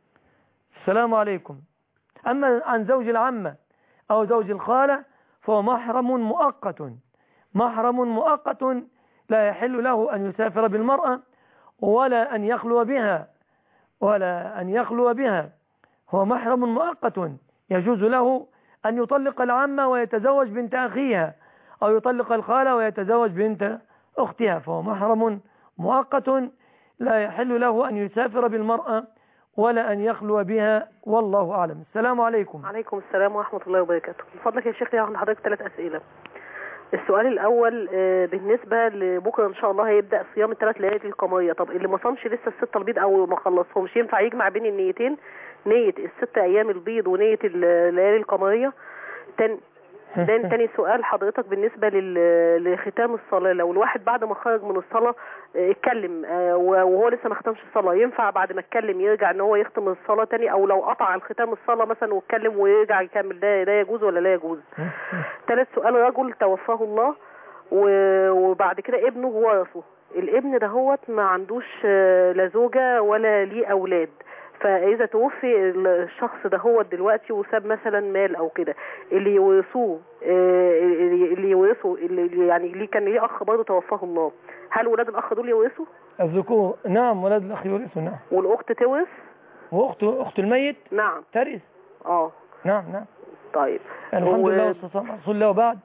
السلام عليكم. أما عن زوج العمة أو زوج الخالة فهو محرم مؤقت، محرم مؤقت لا يحل له أن يسافر بالمرأة ولا أن يخلو بها ولا أن يخلو بها، هو محرم مؤقت يجوز له أن يطلق العمة ويتزوج بنت أخيها، أو يطلق الخالة ويتزوج بنت أختها، فهو محرم مؤقت لا يحل له أن يسافر بالمرأة ولا أن يخلو بها، والله أعلم. السلام عليكم. عليكم السلام ورحمة الله وبركاته. من فضلك يا شيخ عند حضرتك ثلاث أسئلة. السؤال الأول بالنسبة لبكرة إن شاء الله هيبدأ صيام الثلاث ليالي القمرية، طب اللي ما صامش لسه الستة البيض أو ما خلصهمش ينفع يجمع بين النيتين، نية الست أيام البيض ونية الليالي القمرية؟ تاني تاني سؤال حضرتك بالنسبة لختام الصلاة، لو الواحد بعد ما خرج من الصلاة اتكلم وهو لسه ما ختمش الصلاة، ينفع بعد ما اتكلم يرجع ان هو يختم الصلاة تاني، او لو قطع الختام الصلاة مثلا واتكلم ويرجع يكمل، ده ده يجوز ولا لا يجوز؟ ثالث سؤال، رجل توفاه الله وبعد كده ابنه ورثه، الابن ده هو ما عندوش لا زوجة ولا ليه اولاد، فاذا توفي الشخص ده هو دلوقتي وساب مثلا مال او كده، اللي يورثوه اللي يورثوا اللي يعني اللي كان ليه اخ برضه توفاه الله، هل ولاد الاخ دول يورثوا؟ الذكور نعم، ولاد الاخ يورثوا نعم. والاخت تورث؟ واخت اخت الميت نعم ترث. اه نعم نعم. طيب الحمد و... لله والصلاة على رسول الله وبعد.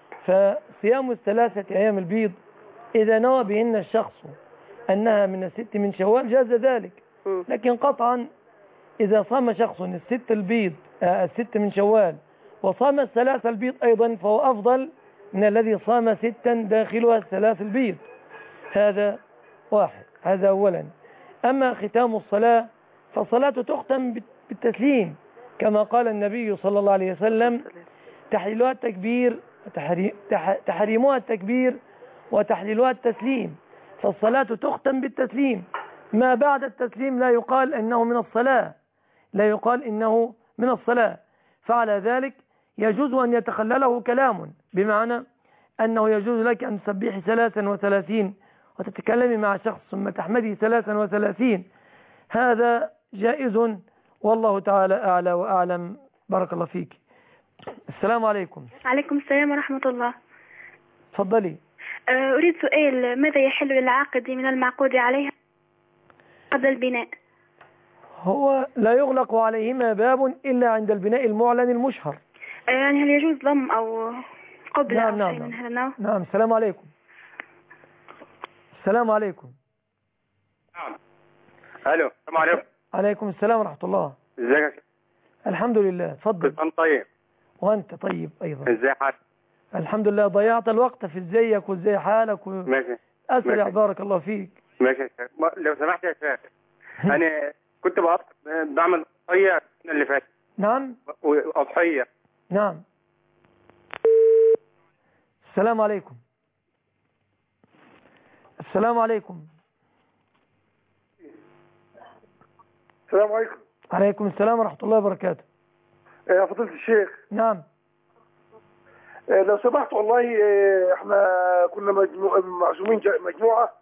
فصيام الثلاثة ايام البيض اذا نوى بهن الشخص انها من الست من شوال جاز ذلك، لكن قطعا إذا صام شخص الست البيض الست من شوال وصام الثلاثة البيض أيضا فهو أفضل من الذي صام ستا داخلها الثلاث البيض. هذا واحد، هذا أولا. أما ختام الصلاة فالصلاة تختم بالتسليم كما قال النبي صلى الله عليه وسلم: تحليلها التكبير تحريمها التكبير وتحليلها التسليم. فالصلاة تختم بالتسليم، ما بعد التسليم لا يقال إنه من الصلاة، لا يقال إنه من الصلاة. فعلى ذلك يجوز أن يتخلله كلام، بمعنى أنه يجوز لك أن تسبحي ثلاثا وثلاثين وتتكلمي مع شخص ثم تحمدي ثلاثا وثلاثين، هذا جائز والله تعالى أعلى وأعلم. بارك الله فيك. السلام عليكم. عليكم السلام ورحمة الله. تفضلي. أريد سؤال: ماذا يحل للعاقد من المعقود عليها قبل البناء؟ هو لا يغلق عليهما باب إلا عند البناء المعلن المشهر. يعني هل يجوز ضم أو قبل نعم أو نعم شيء نعم. من هذا النوع؟ نعم. السلام عليكم. السلام عليكم. نعم. الو. السلام عليكم. عليكم السلام ورحمة الله. ازيك يا شيخ؟ الحمد لله. تفضل. انت طيب؟ وانت طيب ايضا. ازاي حالك؟ الحمد لله. ضيعت الوقت في ازيك وازاي حالك و... ماشي. اسرع. بارك الله فيك. ماشي يا شيخ. لو سمحت يا شيخ، انا كنت بقف بعمل اضحيه السنه اللي فاتت. نعم. اضحيه. نعم. السلام عليكم. السلام عليكم. السلام عليكم. عليكم السلام ورحمة الله وبركاته. يا فضيلة الشيخ. نعم. لو سمحت والله احنا كنا مجموعة معزومين مجموعة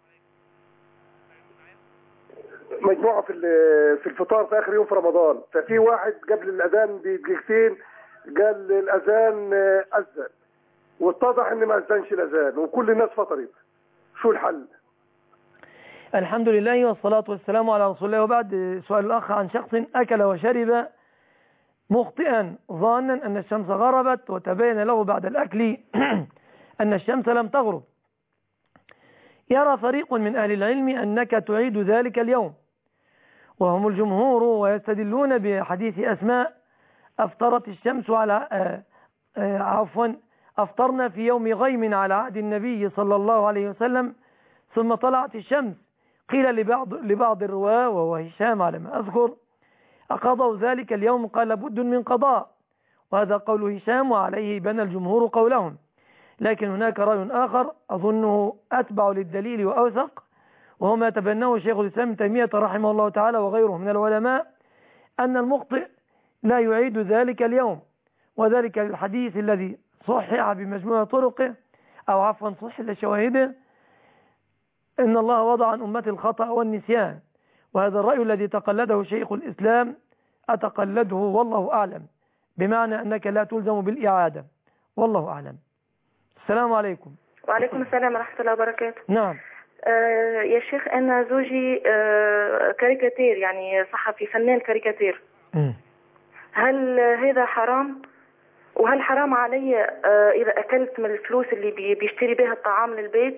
مجموعة في في الفطار في آخر يوم في رمضان، ففي واحد قبل الأذان بدقيقتين قال الأذان أذن، واتضح إن ما أذنش الأذان وكل الناس فطرت. شو الحل؟ الحمد لله والصلاة والسلام على رسول الله. وبعد، سؤال الأخ عن شخص أكل وشرب مخطئا ظانا أن الشمس غربت، وتبين له بعد الأكل أن الشمس لم تغرب. يرى فريق من أهل العلم أنك تعيد ذلك اليوم، وهم الجمهور، ويستدلون بحديث أسماء: أفطرت الشمس على آه آه عفوا أفطرنا في يوم غيم على عهد النبي صلى الله عليه وسلم ثم طلعت الشمس. قيل لبعض, لبعض الرواة وهو هشام على ما أذكر: أقضوا ذلك اليوم؟ قال: لابد من قضاء. وهذا قول هشام، وعليه بنى الجمهور قولهم. لكن هناك رأي آخر أظنه أتبع للدليل وأوثق، وهو ما تبناه شيخ الإسلام ابن تيمية رحمه الله تعالى وغيره من العلماء، أن المخطئ لا يعيد ذلك اليوم، وذلك الحديث الذي صحح بمجموع طرقه، أو عفوا صحح لشواهده: إن الله وضع عن أمة الخطأ والنسيان. وهذا الرأي الذي تقلده شيخ الإسلام أتقلده والله أعلم، بمعنى أنك لا تلزم بالإعادة، والله أعلم. السلام عليكم. وعليكم السلام ورحمة الله وبركاته. نعم. آه يا شيخ، أنا زوجي آه كاريكاتير، يعني صحفي فنان كاريكاتير. م. هل هذا حرام؟ وهل حرام علي آه إذا أكلت من الفلوس اللي بي بيشتري بها الطعام للبيت؟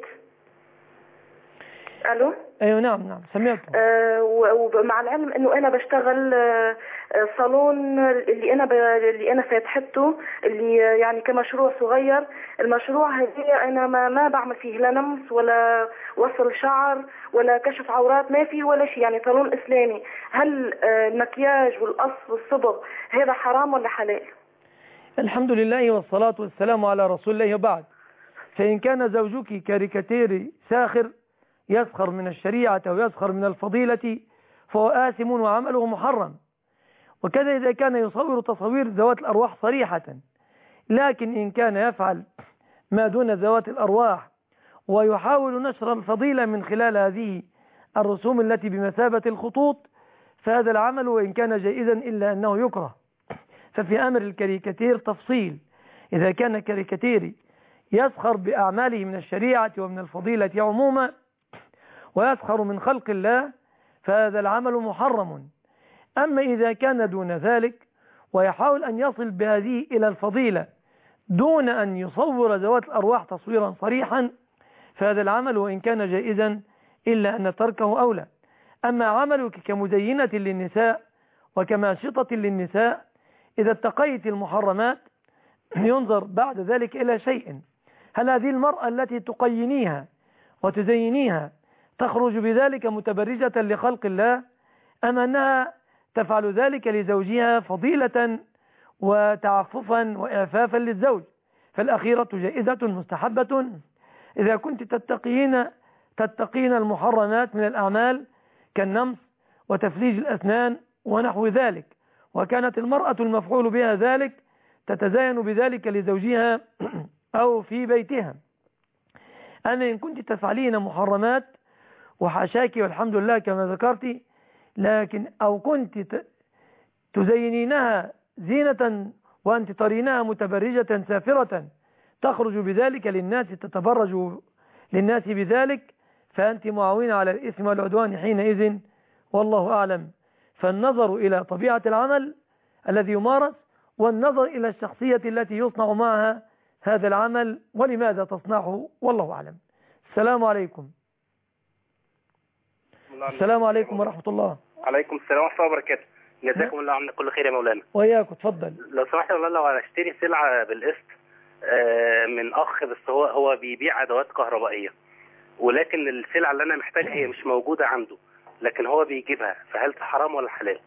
ألو؟ أيوة. نعم نعم سمعت. آه ومع العلم إنه أنا بشتغل آه صالون اللي أنا اللي أنا فاتحته، اللي يعني كمشروع صغير. المشروع هذا أنا ما ما بعمل فيه لا نمس ولا وصل شعر ولا كشف عورات، ما فيه ولا شيء، يعني صالون إسلامي. هل آه المكياج والقص والصبغ هذا حرام ولا حلال؟ الحمد لله والصلاة والسلام على رسول الله. وبعد، فإن كان زوجك كاريكاتيري ساخر يسخر من الشريعة ويسخر من الفضيلة فهو آثم وعمله محرم. وكذا إذا كان يصور تصوير ذوات الأرواح صريحة. لكن إن كان يفعل ما دون ذوات الأرواح ويحاول نشر الفضيلة من خلال هذه الرسوم التي بمثابة الخطوط، فهذا العمل وإن كان جائزا إلا أنه يكره. ففي أمر الكاريكاتير تفصيل: إذا كان كاريكاتيري يسخر بأعماله من الشريعة ومن الفضيلة عموما ويسخر من خلق الله فهذا العمل محرم. أما إذا كان دون ذلك ويحاول أن يصل بهذه إلى الفضيلة دون أن يصور ذوات الأرواح تصويرا صريحا فهذا العمل وإن كان جائزا إلا أن تركه أولى. أما عملك كمزينة للنساء وكماشطة للنساء، إذا اتقيت المحرمات ينظر بعد ذلك إلى شيء: هل هذه المرأة التي تقينيها وتزينيها تخرج بذلك متبرجة لخلق الله، أم أنها تفعل ذلك لزوجها فضيلة وتعففا وإعفافا للزوج؟ فالأخيرة جائزة مستحبة إذا كنت تتقين تتقين المحرمات من الأعمال كالنمص وتفليج الأسنان ونحو ذلك، وكانت المرأة المفعول بها ذلك تتزين بذلك لزوجها أو في بيتها. أما إن كنت تفعلين محرمات وحاشاك والحمد لله كما ذكرت، لكن أو كنت تزينينها زينة وأنت ترينها متبرجة سافرة تخرج بذلك للناس، تتبرج للناس بذلك، فأنت معاونة على الإثم والعدوان حينئذ، والله أعلم. فالنظر إلى طبيعة العمل الذي يمارس، والنظر إلى الشخصية التي يصنع معها هذا العمل ولماذا تصنعه، والله أعلم. السلام عليكم. السلام عليكم ورحمة الله. عليكم السلام ورحمة الله وبركاته. جزاكم الله عنا كل خير يا مولانا. وإياكم، تفضل. لو سمحت يا مولانا، لو هشتري سلعة بالقسط من أخ، بس هو هو بيبيع أدوات كهربائية، ولكن السلعة اللي أنا محتاجها هي مش موجودة عنده، لكن هو بيجيبها، فهل ده حرام ولا حلال؟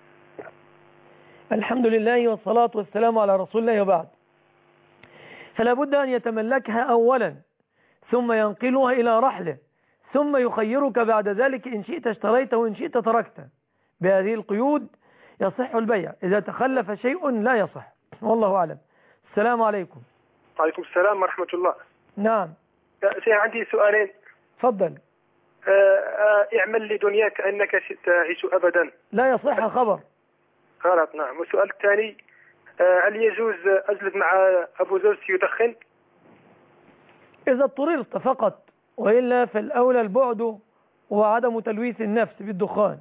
الحمد لله والصلاة والسلام على رسول الله، وبعد. فلا بد أن يتملكها أولا، ثم ينقلها إلى رحله، ثم يخيرك بعد ذلك إن شئت اشتريته وإن شئت تركته. بهذه القيود يصح البيع، إذا تخلف شيء لا يصح، والله أعلم. السلام عليكم. وعليكم السلام ورحمة الله. نعم. شيخ عندي سؤالين. تفضل. اعمل لدنياك أنك تعيش أبدا. لا يصح خبر. غلط. نعم. والسؤال الثاني: هل يجوز أجلس مع أبو زوجتي يدخن؟ إذا اضطررت فقط، وإلا فالأولى البعد وعدم تلويث النفس بالدخان.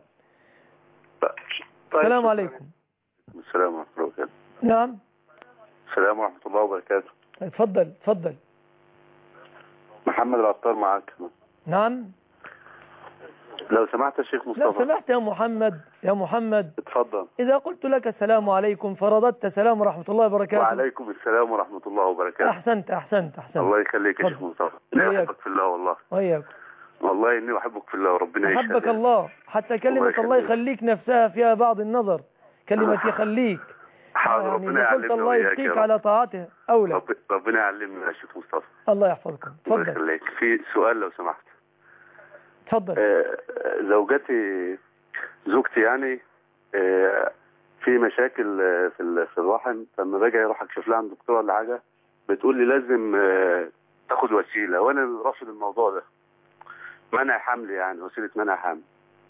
طيب. السلام عليكم. السلام ورحمة الله وبركاته. نعم. السلام ورحمة الله وبركاته. اتفضل اتفضل. محمد العطار معك. نعم. لو سمحت يا شيخ مصطفى. لو سمحت يا محمد يا محمد اتفضل. إذا قلت لك السلام عليكم فرددت سلام ورحمة الله وبركاته. وعليكم السلام ورحمة الله وبركاته. أحسنت أحسنت أحسنت. الله يخليك يا شيخ مصطفى. أنا أحبك في الله والله. وإياك. والله إني أحبك في الله وربنا يشهد. أحبك الله، حتى كلمة الله, الله يخليك نفسها فيها بعض النظر، كلمة يخليك. حاضر. يعني ربنا يعلمنا الله يبقيك على طاعته أولى. رب... ربنا يعلمنا يا شيخ مصطفى. الله يحفظكم. الله يخليك. في سؤال لو سمحت. تفضل. آه زوجتي زوجتي يعني آه في مشاكل آه في في الرحم، فلما باجي اروح اكشف لها عند دكتور ولا حاجه بتقول لي لازم آه تاخد وسيله، وانا رافض الموضوع ده. منع حمل، يعني وسيله منع حمل.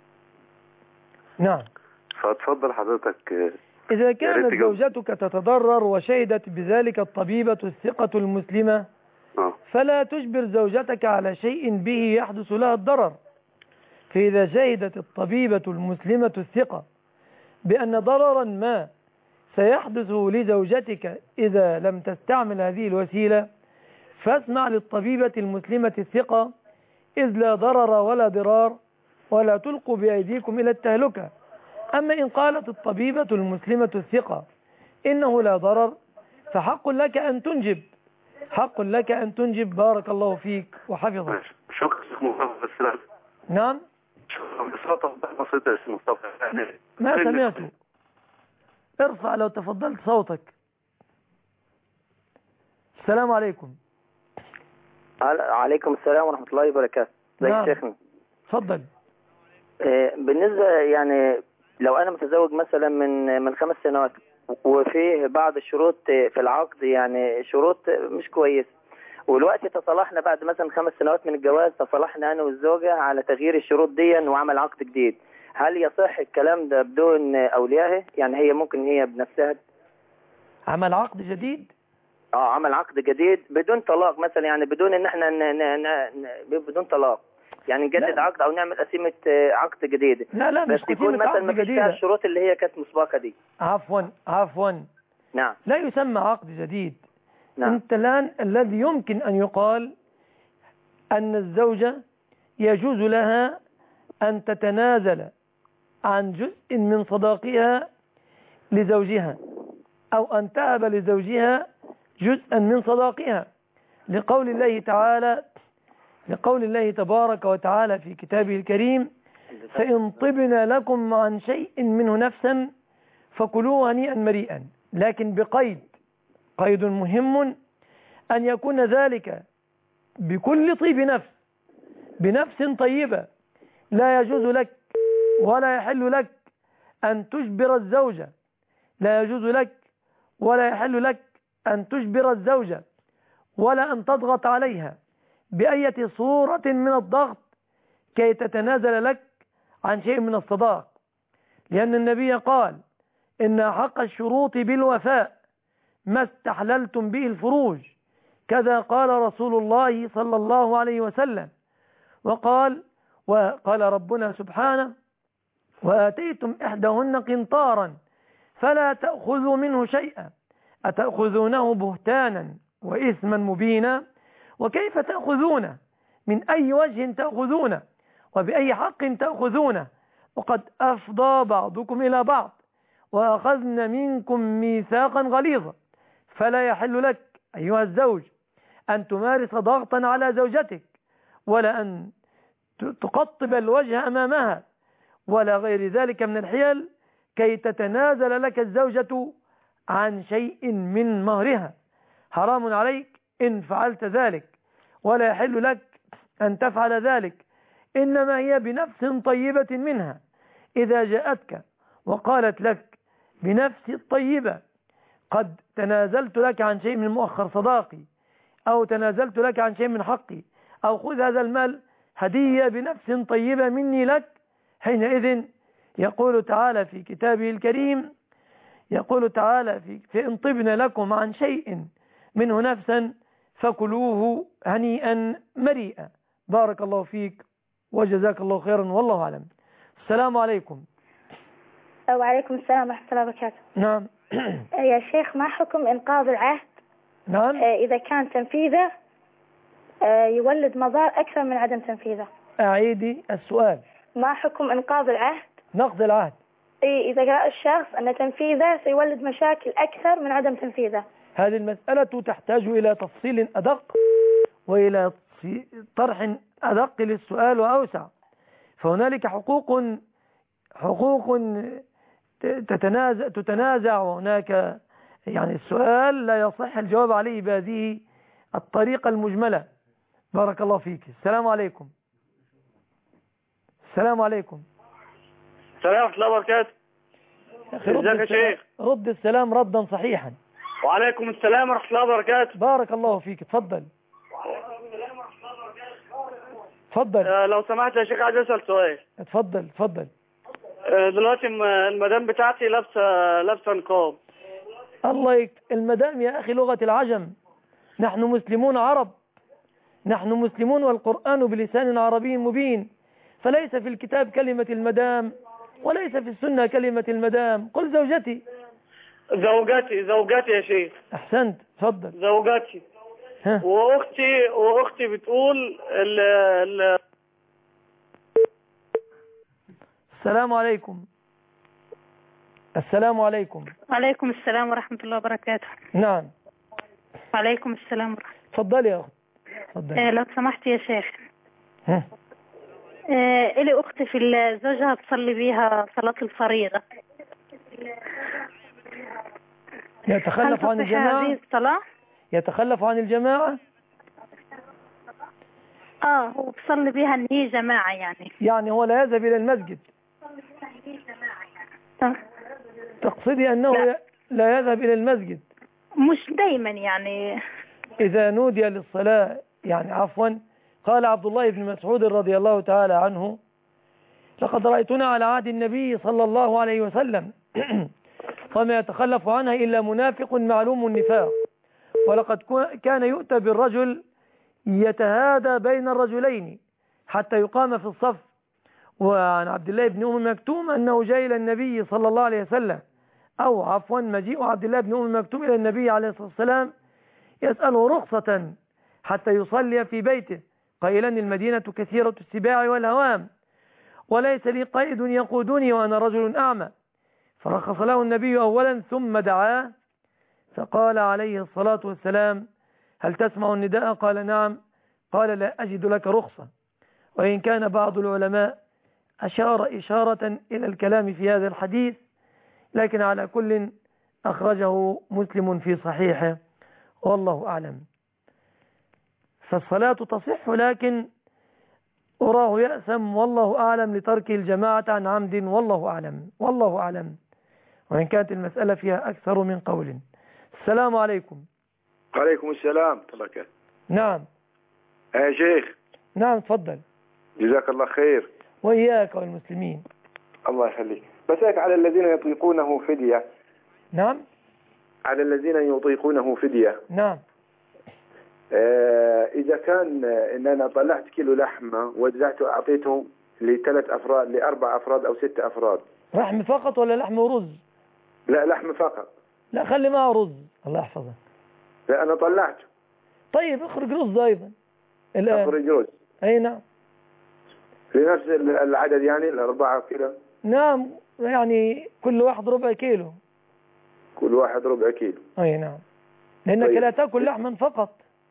نعم. فاتفضل حضرتك. آه إذا كانت زوجتك تتضرر وشهدت بذلك الطبيبة الثقة المسلمة، آه. فلا تجبر زوجتك على شيء به يحدث لها الضرر. فإذا شهدت الطبيبة المسلمة الثقة بأن ضررا ما سيحدث لزوجتك إذا لم تستعمل هذه الوسيلة، فاسمع للطبيبة المسلمة الثقة، إذ لا ضرر ولا ضرار، ولا تلقوا بأيديكم إلى التهلكة. أما إن قالت الطبيبة المسلمة الثقة إنه لا ضرر، فحق لك أن تنجب، حق لك أن تنجب. بارك الله فيك وحفظك. شكرا شيخ مصطفى. نعم. شكرا بسيطة يا شيخ مصطفى. ما سمعته. ارفع لو تفضلت صوتك. السلام عليكم. عليكم السلام ورحمة الله وبركاته. ازيك يا شيخنا؟ اتفضل. بالنسبة يعني لو أنا متزوج مثلا من من خمس سنوات، وفيه بعض الشروط في العقد يعني شروط مش كويسة، والوقت تصالحنا بعد مثلا خمس سنوات من الجواز، تصالحنا أنا والزوجة على تغيير الشروط دي وعمل عقد جديد، هل يصح الكلام ده بدون أوليائها؟ يعني هي ممكن هي بنفسها عمل عقد جديد؟ اه عمل عقد جديد بدون طلاق مثلا، يعني بدون ان احنا ن... ن... ن... بدون طلاق، يعني نجدد عقد او نعمل قسيمه عقد جديده. لا لا بس مش يكون مثلا ما فيش فيها الشروط اللي هي كانت مسبقه دي. عفوا عفوا نعم. لا يسمى عقد جديد. نعم. انت الان الذي يمكن ان يقال ان الزوجه يجوز لها ان تتنازل عن جزء من صداقها لزوجها، او ان تهب لزوجها جزءا من صداقها، لقول الله تعالى لقول الله تبارك وتعالى في كتابه الكريم: فإن طبن لكم عن شيء منه نفسا فكلوه هنيئا مريئا، لكن بقيد، قيد مهم، أن يكون ذلك بكل طيب نفس، بنفس طيبة. لا يجوز لك ولا يحل لك أن تجبر الزوجة لا يجوز لك ولا يحل لك أن تجبر الزوجة ولا أن تضغط عليها بأية صورة من الضغط كي تتنازل لك عن شيء من الصداق، لأن النبي قال: إن حق الشروط بالوفاء ما استحللتم به الفروج، كذا قال رسول الله صلى الله عليه وسلم. وقال وقال ربنا سبحانه: وآتيتم إحداهن قنطارا فلا تأخذوا منه شيئا أتأخذونه بهتانا وإثما مبينا، وكيف تأخذونه، من أي وجه تأخذونه، وبأي حق تأخذونه، وقد أفضى بعضكم إلى بعض وأخذن منكم ميثاقا غليظا. فلا يحل لك أيها الزوج أن تمارس ضغطا على زوجتك، ولا أن تقطب الوجه أمامها، ولا غير ذلك من الحيل كي تتنازل لك الزوجة عن شيء من مهرها. حرام عليك إن فعلت ذلك، ولا يحل لك أن تفعل ذلك، إنما هي بنفس طيبة منها. إذا جاءتك وقالت لك بنفس الطيبة: قد تنازلت لك عن شيء من مؤخر صداقي، أو تنازلت لك عن شيء من حقي، أو خذ هذا المال هدية بنفس طيبة مني لك، حينئذ يقول تعالى في كتابه الكريم يقول تعالى في فإن طبن لكم عن شيء منه نفسا فكلوه هنيئا مريئا. بارك الله فيك وجزاك الله خيرا، والله أعلم. السلام عليكم. وعليكم السلام ورحمة الله وبركاته. نعم. يا شيخ، ما حكم إنقاذ العهد؟ نعم. إذا كان تنفيذه يولد مضار أكثر من عدم تنفيذه. أعيدي السؤال. ما حكم إنقاذ العهد؟ نقض العهد. إيه، إذا رأى الشخص أن تنفيذه سيولد مشاكل أكثر من عدم تنفيذه. هذه المسألة تحتاج إلى تفصيل أدق وإلى طرح أدق للسؤال وأوسع. فهنالك حقوق حقوق تتنازع تتنازع وهناك يعني السؤال لا يصح الجواب عليه بهذه الطريقة المجملة. بارك الله فيك. السلام عليكم. السلام عليكم. السلام ورحمة الله وبركاته. ازيك يا شيخ؟ رد السلام ردا صحيحا. وعليكم السلام ورحمة الله وبركاته. بارك الله فيك. تفضل. تفضل. آه لو سمحت يا شيخ، عايز اسال سؤال. اتفضل اتفضل. آه دلوقتي المدام بتاعتي لابسه لابسه نقاب. الله يك... المدام يا اخي لغة العجم، نحن مسلمون عرب، نحن مسلمون والقرآن بلسان عربي مبين، فليس في الكتاب كلمة المدام وليس في السنة كلمة المدام. قل زوجتي. زوجتي زوجتي يا شيخ. احسنت. تفضل. زوجتي. ها. واختي واختي بتقول ال ال السلام عليكم. السلام عليكم. وعليكم السلام ورحمة الله وبركاته. نعم. وعليكم السلام ورحمة الله. تفضلي يا اخت. تفضلي. آه لو سمحت يا شيخ. ها. آه إلي أختي في زوجها تصلي بيها صلاة الفريضة، يتخلف عن الجماعة. هذه الصلاة؟ يتخلف عن الجماعة. اه هو بصلي بيها ان هي جماعة يعني. يعني هو لا يذهب إلى المسجد. طب. تقصدي أنه لا. لا يذهب إلى المسجد؟ مش دايما يعني. إذا نودي للصلاة يعني عفوا. قال عبد الله بن مسعود رضي الله تعالى عنه: لقد رأيتنا على عهد النبي صلى الله عليه وسلم وما يتخلف عنها إلا منافق معلوم النفاق، ولقد كان يؤتى بالرجل يتهادى بين الرجلين حتى يقام في الصف. وعن عبد الله بن أم مكتوم أنه جاء إلى النبي صلى الله عليه وسلم، أو عفوا مجيء عبد الله بن أم مكتوم إلى النبي عليه الصلاة والسلام يسأله رخصة حتى يصلي في بيته، قائلا: المدينة كثيرة السباع والهوام وليس لي قائد يقودني وأنا رجل أعمى. فرخص له النبي أولا ثم دعاه فقال عليه الصلاة والسلام: هل تسمع النداء؟ قال: نعم. قال: لا أجد لك رخصة. وإن كان بعض العلماء أشار إشارة إلى الكلام في هذا الحديث، لكن على كل أخرجه مسلم في صحيحه، والله أعلم. فالصلاة تصح، لكن أراه يأسم والله أعلم لترك الجماعة عن عمد، والله أعلم والله أعلم، وإن كانت المسألة فيها أكثر من قول. السلام عليكم. وعليكم السلام تبارك. نعم يا شيخ. نعم تفضل. جزاك الله خير. وإياك والمسلمين. الله يخليك. بسألك على الذين يطيقونه فدية. نعم. على الذين يطيقونه فدية. نعم. آه إذا كان إن أنا طلعت كيلو لحمة ووزعته أعطيته لثلاث أفراد لأربع أفراد أو ست أفراد. لحم فقط ولا لحم ورز؟ لا لحم فقط. لا خلي معه رز، الله يحفظك. لا أنا طلعته. طيب اخرج رز أيضا الآن. اخرج رز. أي نعم. لنفس العدد يعني الأربعة كيلو. نعم، يعني كل واحد ربع كيلو. كل واحد ربع كيلو. أي نعم، لأنك طيب. لا تأكل لحما فقط.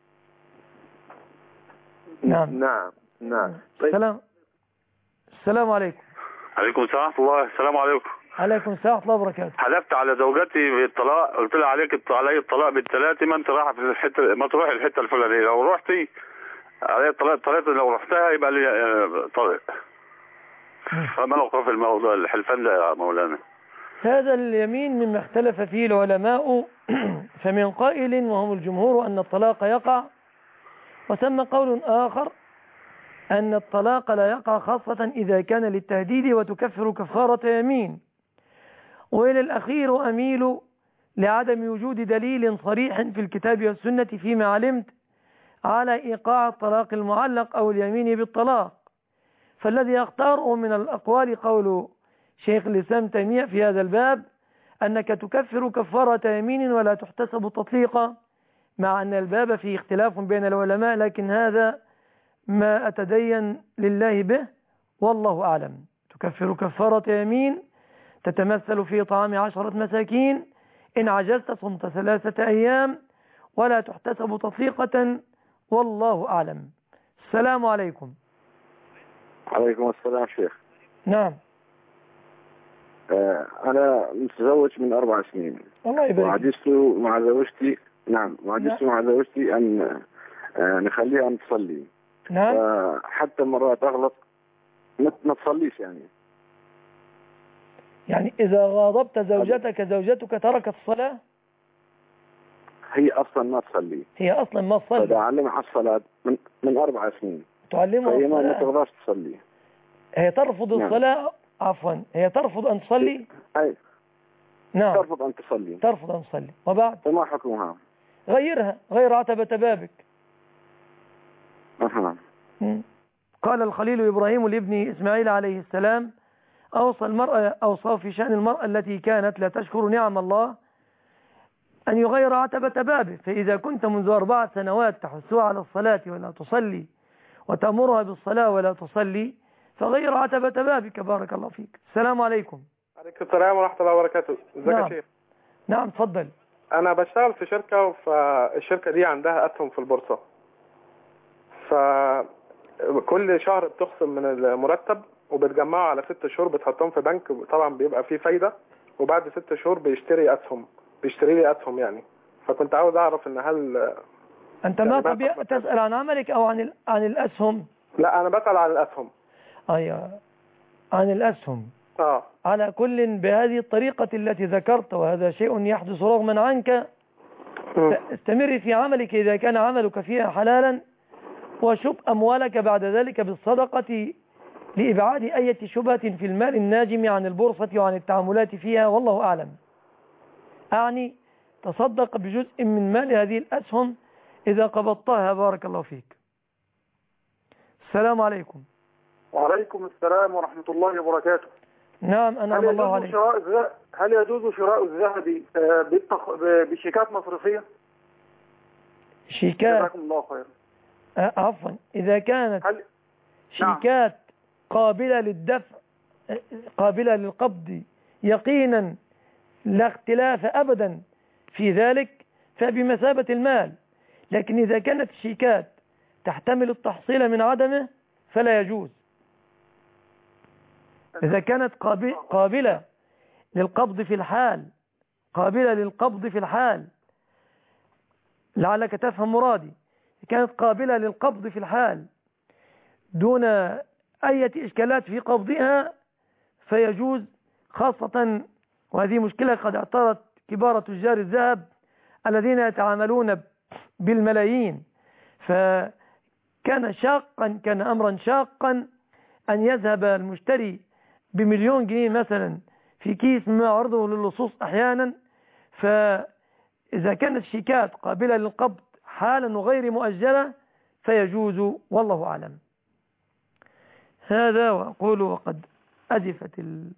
نعم نعم نعم. طيب. السلام السلام عليكم. عليكم السلام ورحمة الله. السلام عليكم. عليكم السلام ورحمة الله وبركاته. حلفت على زوجتي بالطلاق، قلت لها عليك علي الطلاق بالثلاثة، ما انت رايحة في الحتة، ما تروحي الحتة الفلانية، لو رحتي علي الطلاق الثلاثة، لو رحتها يبقى لي طلاق. فما نوقف الموضوع الحلفان ده يا مولانا؟ هذا اليمين مما اختلف فيه العلماء، فمن قائل وهم الجمهور أن الطلاق يقع، وثم قول آخر أن الطلاق لا يقع خاصة إذا كان للتهديد وتكفر كفارة يمين. وإلى الأخير أميل لعدم وجود دليل صريح في الكتاب والسنة فيما علمت على إيقاع الطلاق المعلق أو اليمين بالطلاق، فالذي يختاره من الأقوال قول شيخ الإسلام تيمية في هذا الباب أنك تكفر كفارة يمين ولا تحتسب تطليقا، مع أن الباب فيه اختلاف بين العلماء، لكن هذا ما أتدين لله به والله أعلم. تكفر كفارة يمين تتمثل في طعام عشرة مساكين، إن عجزت صمت ثلاثة أيام، ولا تحتسب تطليقة، والله أعلم. السلام عليكم. عليكم السلام شيخ. نعم. آه أنا متزوج من أربع سنين. الله يبارك. وعجزت مع زوجتي نعم وعجزت نعم. مع زوجتي أن آه نخليها أن تصلي. نعم. آه حتى مرات أغلط ما تصليش يعني. يعني إذا غاضبت زوجتك زوجتك تركت الصلاة؟ هي أصلا ما تصلي. هي أصلا ما تصلي. فأعلمها على الصلاة من من أربع سنين. تعلمها فهي الصلاة. ما تقدرش تصلي. هي ترفض نعم. الصلاة، عفوا هي ترفض أن تصلي. أي. نعم. ترفض أن تصلي. ترفض أن تصلي، وبعد؟ فما حكمها؟ غيرها، غير عتبة بابك. أها. قال الخليل إبراهيم لابن إسماعيل عليه السلام: أوصى المرأة أوصى في شأن المرأة التي كانت لا تشكر نعم الله أن يغير عتبة بابه، فإذا كنت منذ أربعة سنوات تحثها على الصلاة ولا تصلي وتأمرها بالصلاة ولا تصلي، فغير عتبة بابك. بارك الله فيك. السلام عليكم. عليكم السلام ورحمة الله وبركاته. ازيك نعم. يا شيخ؟ نعم تفضل. أنا بشتغل في شركة، فالشركة دي عندها أسهم في البورصة، فكل شهر بتخصم من المرتب وبتجمعه على ست شهور بتحطهم في بنك، طبعا بيبقى فيه فايدة، وبعد ست شهور بيشتري أسهم بيشتري لي أسهم يعني. فكنت عاوز أعرف إن هل أنت ما طبيعي تسأل عن عملك أو عن عن الأسهم؟ لا أنا بسأل عن الأسهم. أيوة عن الأسهم. آه. على كل بهذه الطريقة التي ذكرت، وهذا شيء يحدث رغما عنك، استمر في عملك إذا كان عملك فيها حلالا، وشب أموالك بعد ذلك بالصدقة لإبعاد أي شبهة في المال الناجم عن البورصة وعن التعاملات فيها، والله أعلم. أعني تصدق بجزء من مال هذه الأسهم إذا قبضتها. بارك الله فيك. السلام عليكم. وعليكم السلام ورحمة الله وبركاته. نعم أنعم الله عليك. هل يجوز شراء الذهب بشيكات مصرفية؟ شيكات. جزاكم الله خير. عفوا إذا كانت هل... شيكات نعم. قابلة للدفع قابلة للقبض يقينا لا اختلاف أبدا في ذلك فبمثابة المال، لكن إذا كانت الشيكات تحتمل التحصيل من عدمه فلا يجوز. إذا كانت قابلة للقبض في الحال قابلة للقبض في الحال لعلك تفهم مرادي، كانت قابلة للقبض في الحال دون أي إشكالات في قبضها فيجوز، خاصة وهذه مشكلة قد اعترت كبار تجار الذهب الذين يتعاملون بالملايين، فكان شاقا كان أمرا شاقا أن يذهب المشتري بمليون جنيه مثلا في كيس ما عرضه للصوص أحيانا. فإذا كانت الشيكات قابلة للقبض حالا وغير مؤجلة فيجوز، والله أعلم. هذا وأقول وقد أزفت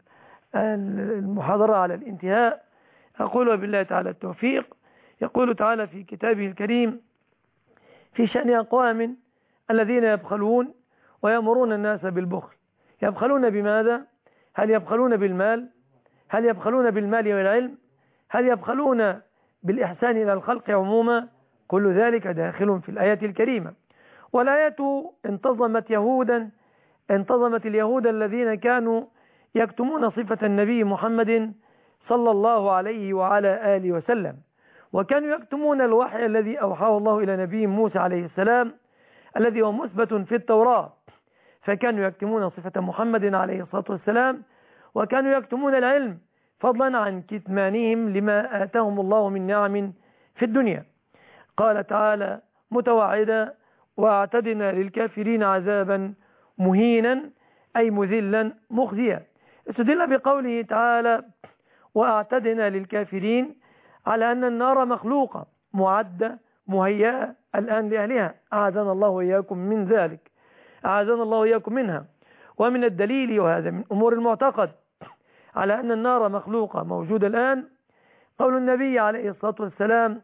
المحاضرة على الانتهاء، أقول بالله تعالى التوفيق. يقول تعالى في كتابه الكريم في شأن أقوام الذين يبخلون ويأمرون الناس بالبخل. يبخلون بماذا؟ هل يبخلون بالمال؟ هل يبخلون بالمال والعلم؟ هل يبخلون بالإحسان إلى الخلق عموما؟ كل ذلك داخل في الآية الكريمة. والآية انتظمت يهودا انتظمت اليهود الذين كانوا يكتمون صفة النبي محمد صلى الله عليه وعلى آله وسلم، وكانوا يكتمون الوحي الذي أوحاه الله إلى نبي موسى عليه السلام الذي هو مثبت في التوراة، فكانوا يكتمون صفة محمد عليه الصلاة والسلام، وكانوا يكتمون العلم فضلا عن كتمانهم لما آتاهم الله من نعم في الدنيا. قال تعالى متوعدا واعتدنا للكافرين عذابا مهينا أي مذلا مخزيا. استدل بقوله تعالى واعتدنا للكافرين على أن النار مخلوقة معدة مهيئة الآن لأهلها، أعاذنا الله وإياكم من ذلك، أعاذنا الله وإياكم منها. ومن الدليل، وهذا من أمور المعتقد، على أن النار مخلوقة موجودة الآن قول النبي عليه الصلاة والسلام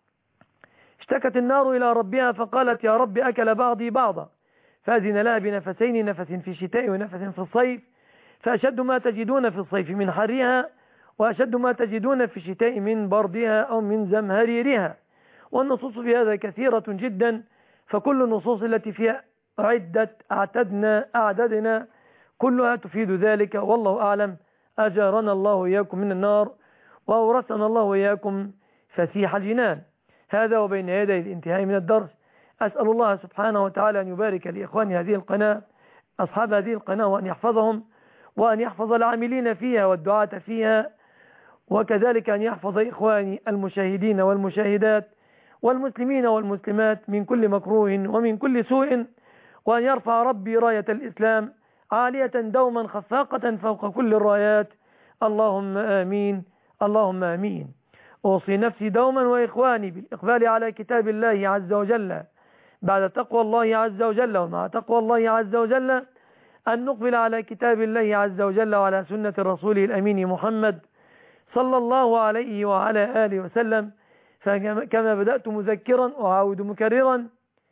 اشتكت النار إلى ربها فقالت يا رب أكل بعضي بعضا فأذن لها بنفسين، نفس في الشتاء ونفس في الصيف، فأشد ما تجدون في الصيف من حرها وأشد ما تجدون في الشتاء من بردها أو من زمهريرها. والنصوص في هذا كثيرة جدا، فكل النصوص التي فيها عدت أعتدنا أعددنا كلها تفيد ذلك، والله أعلم. أجارنا الله وإياكم من النار وأورثنا الله وإياكم فسيح الجنان. هذا وبين يدي الانتهاء من الدرس أسأل الله سبحانه وتعالى أن يبارك لإخوان هذه القناة أصحاب هذه القناة وأن يحفظهم وأن يحفظ العاملين فيها والدعاة فيها، وكذلك أن يحفظ إخواني المشاهدين والمشاهدات والمسلمين والمسلمات من كل مكروه ومن كل سوء، وأن يرفع ربي راية الإسلام عالية دوما خفاقة فوق كل الرايات. اللهم آمين اللهم آمين. أوصي نفسي دوما وإخواني بالإقبال على كتاب الله عز وجل بعد تقوى الله عز وجل، ومع تقوى الله عز وجل أن نقبل على كتاب الله عز وجل وعلى سنة رسوله الأمين محمد صلى الله عليه وعلى آله وسلم. فكما بدأت مذكرا وأعود مكررا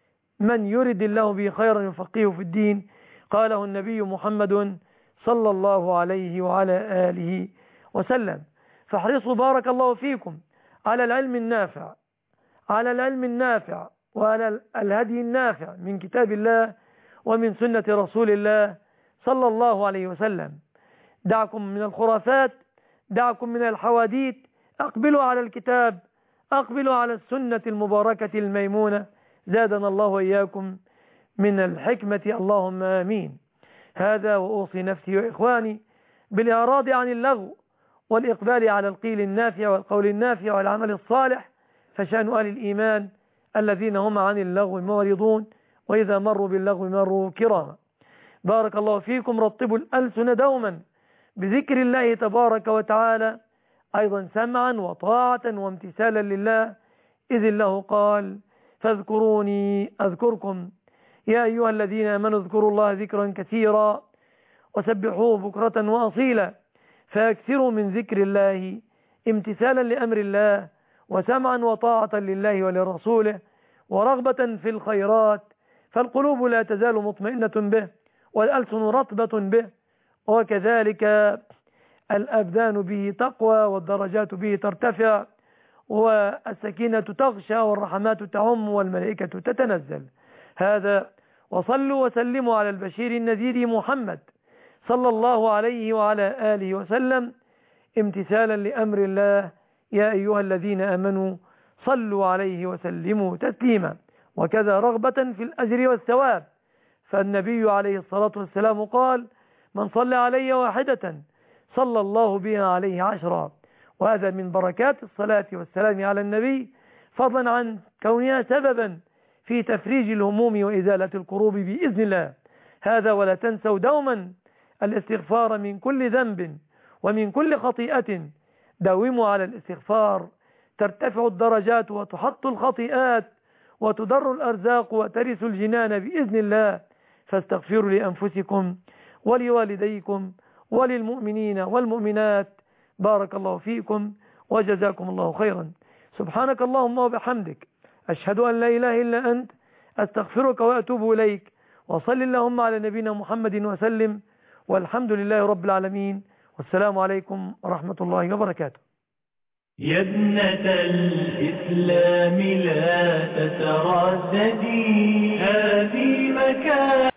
من يرد الله به خيرا يفقهه في الدين، قاله النبي محمد صلى الله عليه وعلى آله وسلم. فاحرصوا بارك الله فيكم على العلم النافع على العلم النافع وعلى الهدي النافع من كتاب الله ومن سنة رسول الله صلى الله عليه وسلم. دعكم من الخرافات، دعكم من الحواديت، أقبلوا على الكتاب، أقبلوا على السنة المباركة الميمونة، زادنا الله وإياكم من الحكمة اللهم آمين. هذا وأوصي نفسي وإخواني بالإعراض عن اللغو والإقبال على القيل النافع والقول النافع والعمل الصالح، فشأن أهل الإيمان الذين هم عن اللغو معرضون وإذا مروا باللغو مروا كراما. بارك الله فيكم. رطبوا الألسن دوما بذكر الله تبارك وتعالى، أيضا سمعا وطاعة وامتثالا لله، إذ الله قال فاذكروني أذكركم يا أيها الذين آمنوا اذكروا الله ذكرا كثيرا وسبحوه بكرة وأصيلا. فاكثروا من ذكر الله امتثالا لأمر الله وسمعا وطاعة لله ولرسوله ورغبة في الخيرات، فالقلوب لا تزال مطمئنة به والألسن رطبة به، وكذلك الأبدان به تقوى والدرجات به ترتفع والسكينة تغشى والرحمات تعم والملائكة تتنزل. هذا وصلوا وسلموا على البشير النذير محمد صلى الله عليه وعلى آله وسلم امتثالا لأمر الله يا أيها الذين آمنوا صلوا عليه وسلموا تسليما، وكذا رغبة في الأجر والثواب، فالنبي عليه الصلاة والسلام قال من صلى علي واحدة صلى الله بها عليه عشرا، وهذا من بركات الصلاة والسلام على النبي، فضلا عن كونها سببا في تفريج الهموم وإزالة الكروب بإذن الله. هذا ولا تنسوا دوما الاستغفار من كل ذنب ومن كل خطيئة، داوموا على الاستغفار ترتفع الدرجات وتحط الخطيئات وتدر الأرزاق وترث الجنان بإذن الله. فاستغفروا لأنفسكم ولوالديكم وللمؤمنين والمؤمنات. بارك الله فيكم وجزاكم الله خيرا. سبحانك اللهم وبحمدك أشهد أن لا إله إلا أنت أستغفرك وأتوب إليك. وصل اللهم على نبينا محمد وسلم، والحمد لله رب العالمين، والسلام عليكم ورحمة الله وبركاته. يا ابنة الإسلام لا تترددي